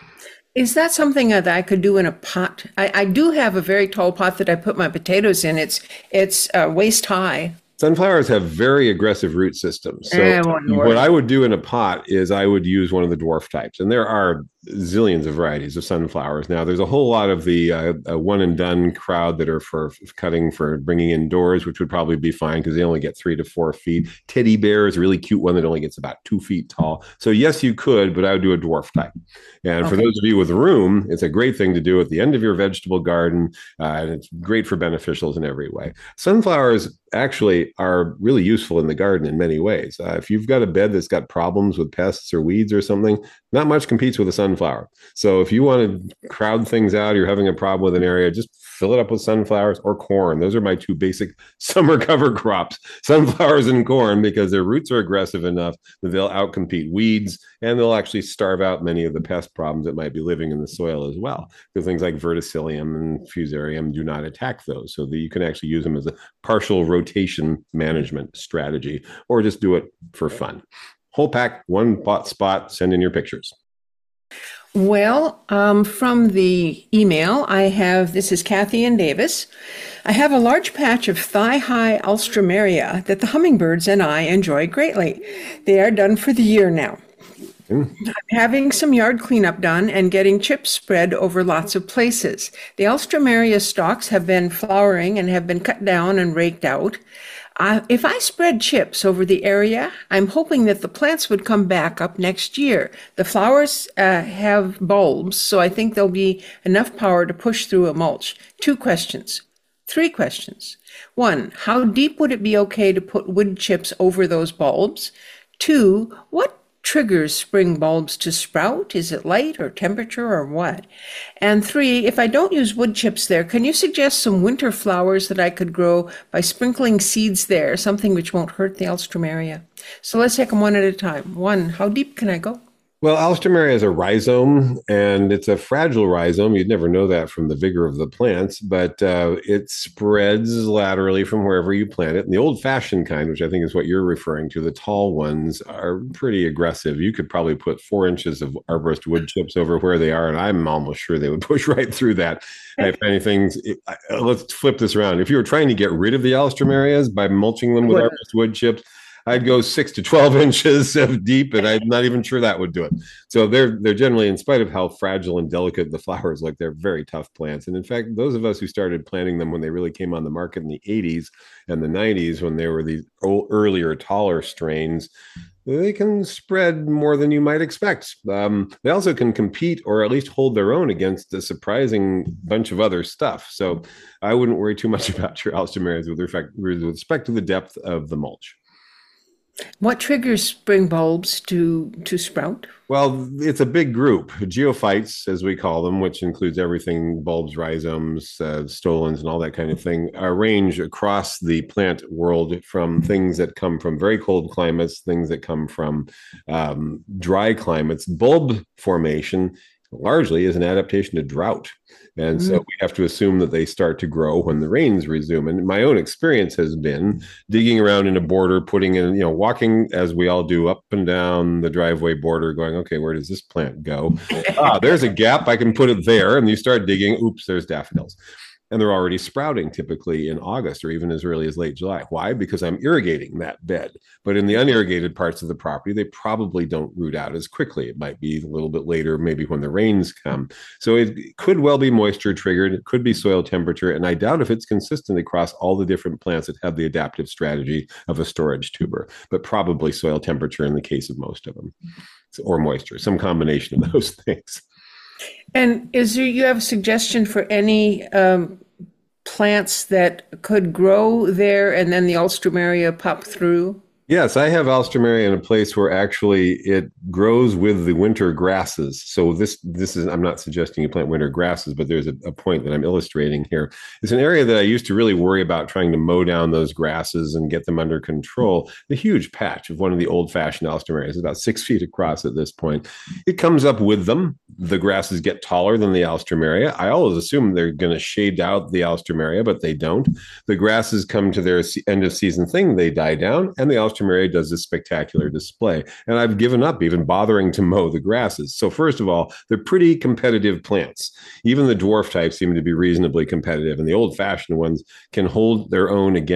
Is that something that I could do in a pot? I, I do have a very tall pot that I put my potatoes in. It's it's uh, waist high. Sunflowers have very aggressive root systems. So Eh, what I would do in a pot is I would use one of the dwarf types. And there are zillions of varieties of sunflowers. Now, there's a whole lot of the uh, uh, one and done crowd that are for cutting, for bringing indoors, which would probably be fine because they only get three to four feet. Teddy bear is a really cute one that only gets about two feet tall. So yes, you could, but I would do a dwarf type. And okay. For those of you with room, it's a great thing to do at the end of your vegetable garden. Uh, and it's great for beneficials in every way. Sunflowers actually are really useful in the garden in many ways. Uh, if you've got a bed that's got problems with pests or weeds or something, not much competes with a sunflower. So if you want to crowd things out, you're having a problem with an area, just fill it up with sunflowers or corn. Those are my two basic summer cover crops, sunflowers and corn, because their roots are aggressive enough that they'll outcompete weeds, and they'll actually starve out many of the pest problems that might be living in the soil as well. Because things like verticillium and fusarium do not attack those. So that you can actually use them as a partial rotation management strategy, or just do it for fun. Whole pack, one pot spot, send in your pictures. Well, um, from the email, I have, this is Kathy and Davis. I have a large patch of thigh-high alstroemeria that the hummingbirds and I enjoy greatly. They are done for the year now. Mm. I'm having some yard cleanup done and getting chips spread over lots of places. The alstroemeria stalks have been flowering and have been cut down and raked out. Uh, if I spread chips over the area, I'm hoping that the plants would come back up next year. The flowers uh, have bulbs, so I think there'll be enough power to push through a mulch. Two questions. Three questions. One, how deep would it be okay to put wood chips over those bulbs? Two, what triggers spring bulbs to sprout? Is it light or temperature or what? And three, if I don't use wood chips there, can you suggest some winter flowers that I could grow by sprinkling seeds there, something which won't hurt the alstroemeria? So let's take them one at a time. One, how deep can I go? Well, alstroemeria is a rhizome, and it's a fragile rhizome. You'd never know that from the vigor of the plants, but uh, it spreads laterally from wherever you plant it. And the old-fashioned kind, which I think is what you're referring to, the tall ones, are pretty aggressive. You could probably put four inches of arborist wood chips over where they are, and I'm almost sure they would push right through that. If anything, it, uh, let's flip this around. If you were trying to get rid of the alstroemerias by mulching them with what? arborist wood chips, I'd go six to twelve inches of deep, and I'm not even sure that would do it. So they're they're generally, in spite of how fragile and delicate the flowers look, they're very tough plants. And in fact, those of us who started planting them when they really came on the market in the eighties and the nineties, when they were these old, earlier, taller strains, they can spread more than you might expect. Um, they also can compete, or at least hold their own, against a surprising bunch of other stuff. So I wouldn't worry too much about your alstroemerias with respect, with respect to the depth of the mulch. What triggers spring bulbs to, to sprout? Well, it's a big group, geophytes, as we call them, which includes everything, bulbs, rhizomes, uh, stolons, and all that kind of thing, uh, range across the plant world, from things that come from very cold climates, things that come from um, dry climates. Bulb formation largely is an adaptation to drought. And so we have to assume that they start to grow when the rains resume. And my own experience has been digging around in a border, putting in, you know, walking, as we all do, up and down the driveway border, going, okay, where does this plant go? Ah, there's a gap. I can put it there. And you start digging. Oops, there's daffodils. And they're already sprouting typically in August or even as early as late July. Why? Because I'm irrigating that bed. But in the unirrigated parts of the property, they probably don't root out as quickly. It might be a little bit later, maybe when the rains come. So it could well be moisture triggered. It could be soil temperature. And I doubt if it's consistent across all the different plants that have the adaptive strategy of a storage tuber, but probably soil temperature in the case of most of them, or moisture, some combination of those things. And is there, you have a suggestion for any um, plants that could grow there and then the alstroemeria pop through? Yes, I have alstroemeria in a place where actually it grows with the winter grasses. So this this is, I'm not suggesting you plant winter grasses, but there's a, a point that I'm illustrating here. It's an area that I used to really worry about trying to mow down those grasses and get them under control. The huge patch of one of the old-fashioned alstroemerias, about six feet across at this point. It comes up with them. The grasses get taller than the alstroemeria. I always assume they're going to shade out the alstroemeria, but they don't. The grasses come to their end of season thing, they die down, and the alstroemeria does this spectacular display. And I've given up even bothering to mow the grasses. So first of all, they're pretty competitive plants. Even the dwarf types seem to be reasonably competitive, and the old-fashioned ones can hold their own against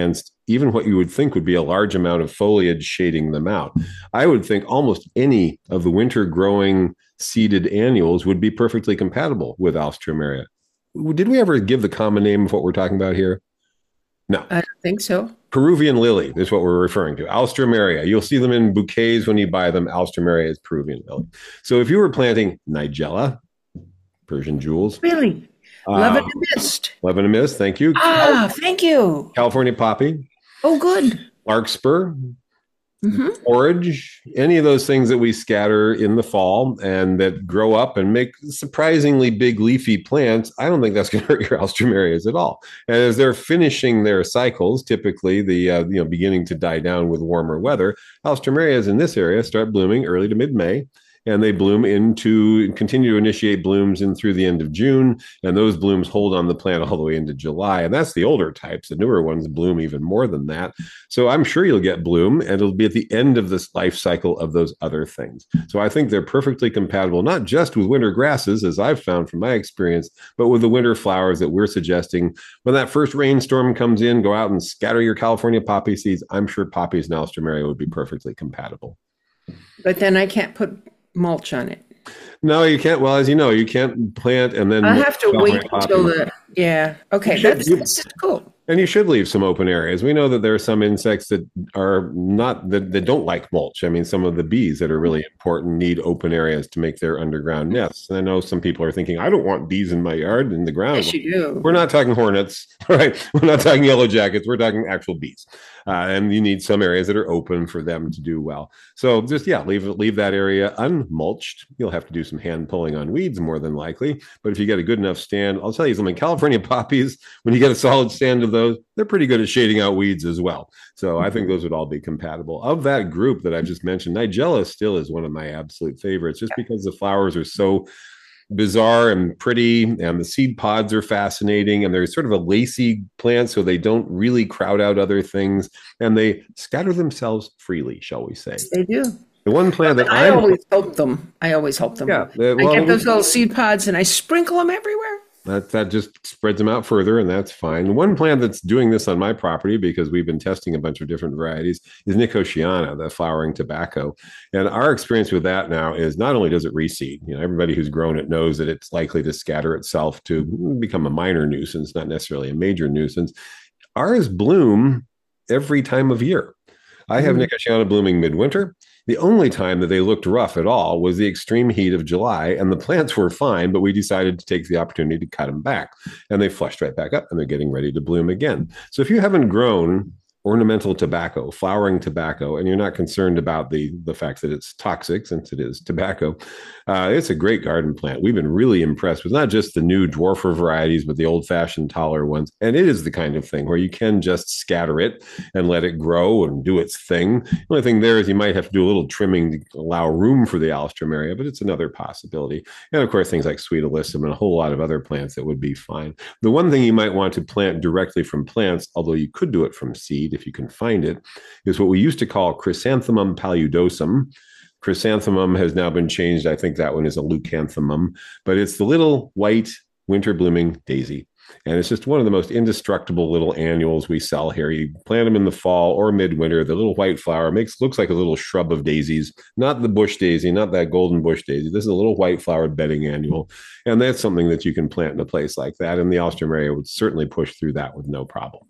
even what you would think would be a large amount of foliage shading them out. I would think almost any of the winter growing seeded annuals would be perfectly compatible with Alstroemeria. Did we ever give the common name of what we're talking about here? No. I don't think so. Peruvian lily is what we're referring to. Alstroemeria. You'll see them in bouquets when you buy them. Alstroemeria is Peruvian lily. So if you were planting Nigella, Persian jewels. Really? Uh, Love and mist. Love and mist. Thank you. Ah, thank you. California poppy. Oh, good. Larkspur. Mm-hmm. Forage, any of those things that we scatter in the fall and that grow up and make surprisingly big leafy plants, I don't think that's going to hurt your Alstroemerias at all. And as they're finishing their cycles, typically the uh, you know beginning to die down with warmer weather, Alstroemerias in this area start blooming early to mid-May. And they bloom into, continue to initiate blooms in through the end of June. And those blooms hold on the plant all the way into July. And that's the older types. The newer ones bloom even more than that. So I'm sure you'll get bloom, and it'll be at the end of this life cycle of those other things. So I think they're perfectly compatible, not just with winter grasses, as I've found from my experience, but with the winter flowers that we're suggesting. When that first rainstorm comes in, go out and scatter your California poppy seeds. I'm sure poppies and Alstroemeria would be perfectly compatible. But then I can't put mulch on it. No, you can't. Well, as you know, you can't plant and then I have to wait poppy. until the, yeah. Okay, should- that's, you- that's cool. And you should leave some open areas. We know that there are some insects that are not that, that don't like mulch. I mean, some of the bees that are really important need open areas to make their underground nests. And I know some people are thinking, I don't want bees in my yard in the ground. Yes, you do. We're not talking hornets, right? We're not talking yellow jackets. We're talking actual bees. Uh, and you need some areas that are open for them to do well. So just, yeah, leave leave that area unmulched. You'll have to do some hand pulling on weeds more than likely. But if you get a good enough stand, I'll tell you something, California poppies, when you get a solid stand of those, they're pretty good at shading out weeds as well. So I think those would all be compatible. Of that group that I just mentioned, Nigella still is one of my absolute favorites, just because the flowers are so bizarre and pretty, and the seed pods are fascinating, and they're sort of a lacy plant, so they don't really crowd out other things, and they scatter themselves freely, shall we say. They do. The one plant that I I'm, always help them. I always help them. Yeah, uh, I well, get those little seed pods and I sprinkle them everywhere. That that just spreads them out further, and that's fine. One plant that's doing this on my property, because we've been testing a bunch of different varieties, is Nicotiana, the flowering tobacco. And our experience with that now is not only does it reseed, you know, everybody who's grown it knows that it's likely to scatter itself to become a minor nuisance, not necessarily a major nuisance. Ours bloom every time of year. I have mm. Nicotiana blooming midwinter. The only time that they looked rough at all was the extreme heat of July, and the plants were fine, but we decided to take the opportunity to cut them back. And they flushed right back up, and they're getting ready to bloom again. So if you haven't grown ornamental tobacco, flowering tobacco, and you're not concerned about the, the fact that it's toxic, since it is tobacco, uh, it's a great garden plant. We've been really impressed with not just the new dwarfer varieties, but the old-fashioned taller ones. And it is the kind of thing where you can just scatter it and let it grow and do its thing. The only thing there is you might have to do a little trimming to allow room for the Alstroemeria, but it's another possibility. And of course, things like sweet alyssum and a whole lot of other plants that would be fine. The one thing you might want to plant directly from plants, although you could do it from seed if you can find it, is what we used to call Chrysanthemum paludosum. Chrysanthemum has now been changed. I think that one is a leucanthemum, but it's the little white winter blooming daisy. And it's just one of the most indestructible little annuals we sell here. You plant them in the fall or midwinter. The little white flower makes looks like a little shrub of daisies, not the bush daisy, not that golden bush daisy. This is a little white flowered bedding annual. And that's something that you can plant in a place like that. And the Alstroemeria would certainly push through that with no problem.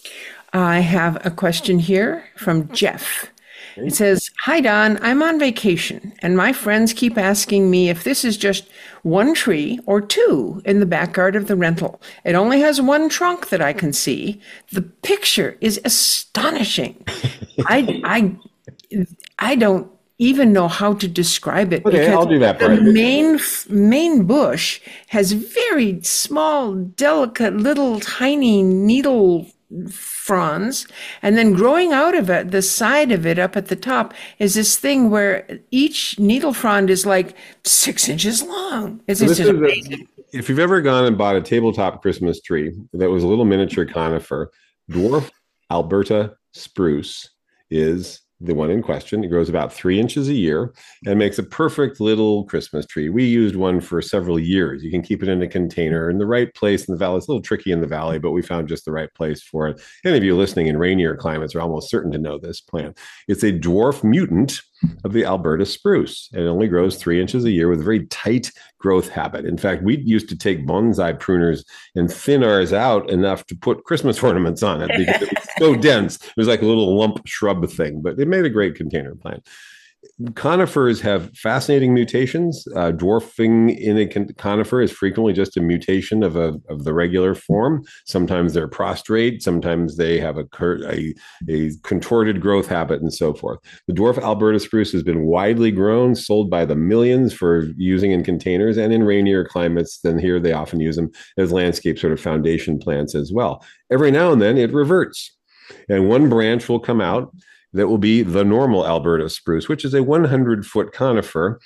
I have a question here from Jeff. It says, "Hi, Don. I'm on vacation, and my friends keep asking me if this is just one tree or two in the backyard of the rental. It only has one trunk that I can see. The picture is astonishing. I, I, I don't even know how to describe it. Okay, I'll do that part. The main, main bush has very small, delicate, little tiny needle fronds, and then growing out of it, the side of it up at the top is this thing where each needle frond is like six inches long. It's So just this is amazing. a- if you've ever gone and bought a tabletop Christmas tree that was a little miniature conifer, dwarf Alberta spruce is the one in question. It grows about three inches a year and makes a perfect little Christmas tree. We used one for several years. You can keep it in a container in the right place in the valley. It's a little tricky in the valley, but we found just the right place for it. Any of you listening in rainier climates are almost certain to know this plant. It's a dwarf mutant of the Alberta spruce. It only grows three inches a year with a very tight growth habit. In fact, we used to take bonsai pruners and thin ours out enough to put Christmas ornaments on it because it was so dense. It was like a little lump shrub thing, but it made a great container plant. Conifers have fascinating mutations. Uh, dwarfing in a con- conifer is frequently just a mutation of a of the regular form. Sometimes they're prostrate. Sometimes they have a, cur- a a contorted growth habit, and so forth. The dwarf Alberta spruce has been widely grown, sold by the millions for using in containers, and in rainier climates. Then here they often use them as landscape sort of foundation plants as well. Every now and then it reverts, and one branch will come out that will be the normal Alberta spruce, which is a one hundred foot conifer.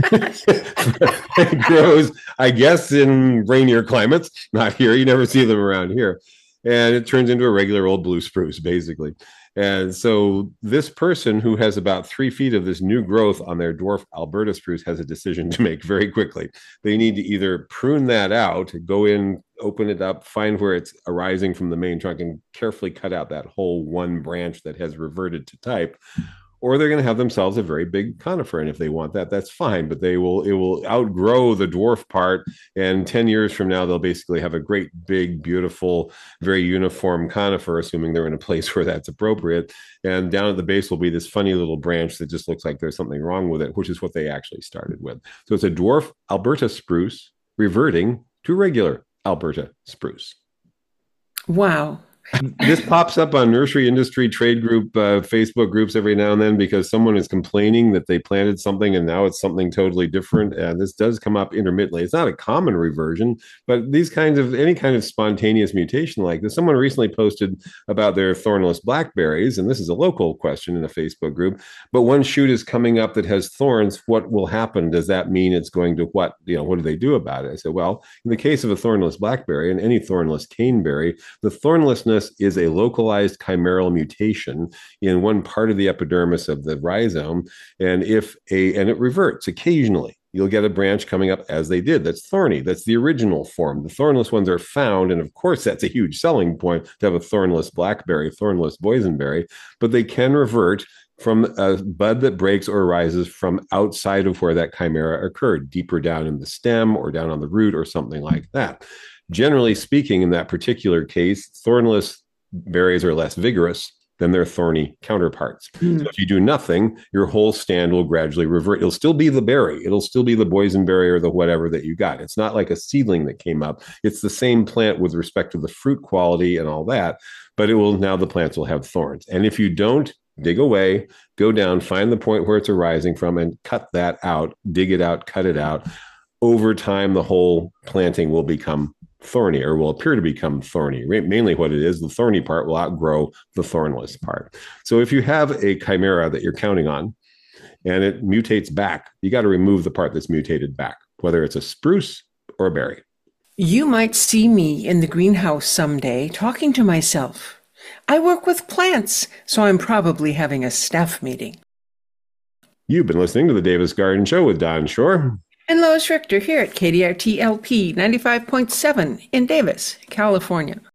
It grows, I guess, in rainier climates, not here. You never see them around here. And it turns into a regular old blue spruce, basically. And so this person who has about three feet of this new growth on their dwarf Alberta spruce has a decision to make very quickly. They need to either prune that out, go in, open it up, find where it's arising from the main trunk, and carefully cut out that whole one branch that has reverted to type, or they're going to have themselves a very big conifer. And if they want that, that's fine, but they will, it will outgrow the dwarf part. And ten years from now, they'll basically have a great, big, beautiful, very uniform conifer, assuming they're in a place where that's appropriate. And down at the base will be this funny little branch that just looks like there's something wrong with it, which is what they actually started with. So it's a dwarf Alberta spruce reverting to regular Alberta spruce. Wow. This pops up on nursery industry trade group uh, Facebook groups every now and then because someone is complaining that they planted something and now it's something totally different. And this does come up intermittently. It's not a common reversion, but these kinds of any kind of spontaneous mutation like this. Someone recently posted about their thornless blackberries, and this is a local question in a Facebook group. But one shoot is coming up that has thorns. What will happen? Does that mean it's going to what? You know, what do they do about it? I said, well, in the case of a thornless blackberry and any thornless caneberry, the thornlessness is a localized chimeral mutation in one part of the epidermis of the rhizome. And if a and it reverts occasionally. You'll get a branch coming up as they did. That's thorny. That's the original form. The thornless ones are found. And of course, that's a huge selling point to have a thornless blackberry, thornless boysenberry, but they can revert from a bud that breaks or arises from outside of where that chimera occurred, deeper down in the stem or down on the root or something like that. Generally speaking, in that particular case, thornless berries are less vigorous than their thorny counterparts. Mm. So if you do nothing, your whole stand will gradually revert. It'll still be the berry. It'll still be the boysenberry or the whatever that you got. It's not like a seedling that came up. It's the same plant with respect to the fruit quality and all that, but it will now the plants will have thorns. And if you don't dig away, go down, find the point where it's arising from and cut that out, dig it out, cut it out, over time, the whole planting will become thorny or will appear to become thorny. Mainly what it is, the thorny part will outgrow the thornless part. So if you have a chimera that you're counting on and it mutates back, you got to remove the part that's mutated back, whether it's a spruce or a berry. You might see me in the greenhouse someday talking to myself. I work with plants, so I'm probably having a staff meeting. You've been listening to the Davis Garden Show with Don Shore and Lois Richter here at K D R T L P ninety-five point seven in Davis, California.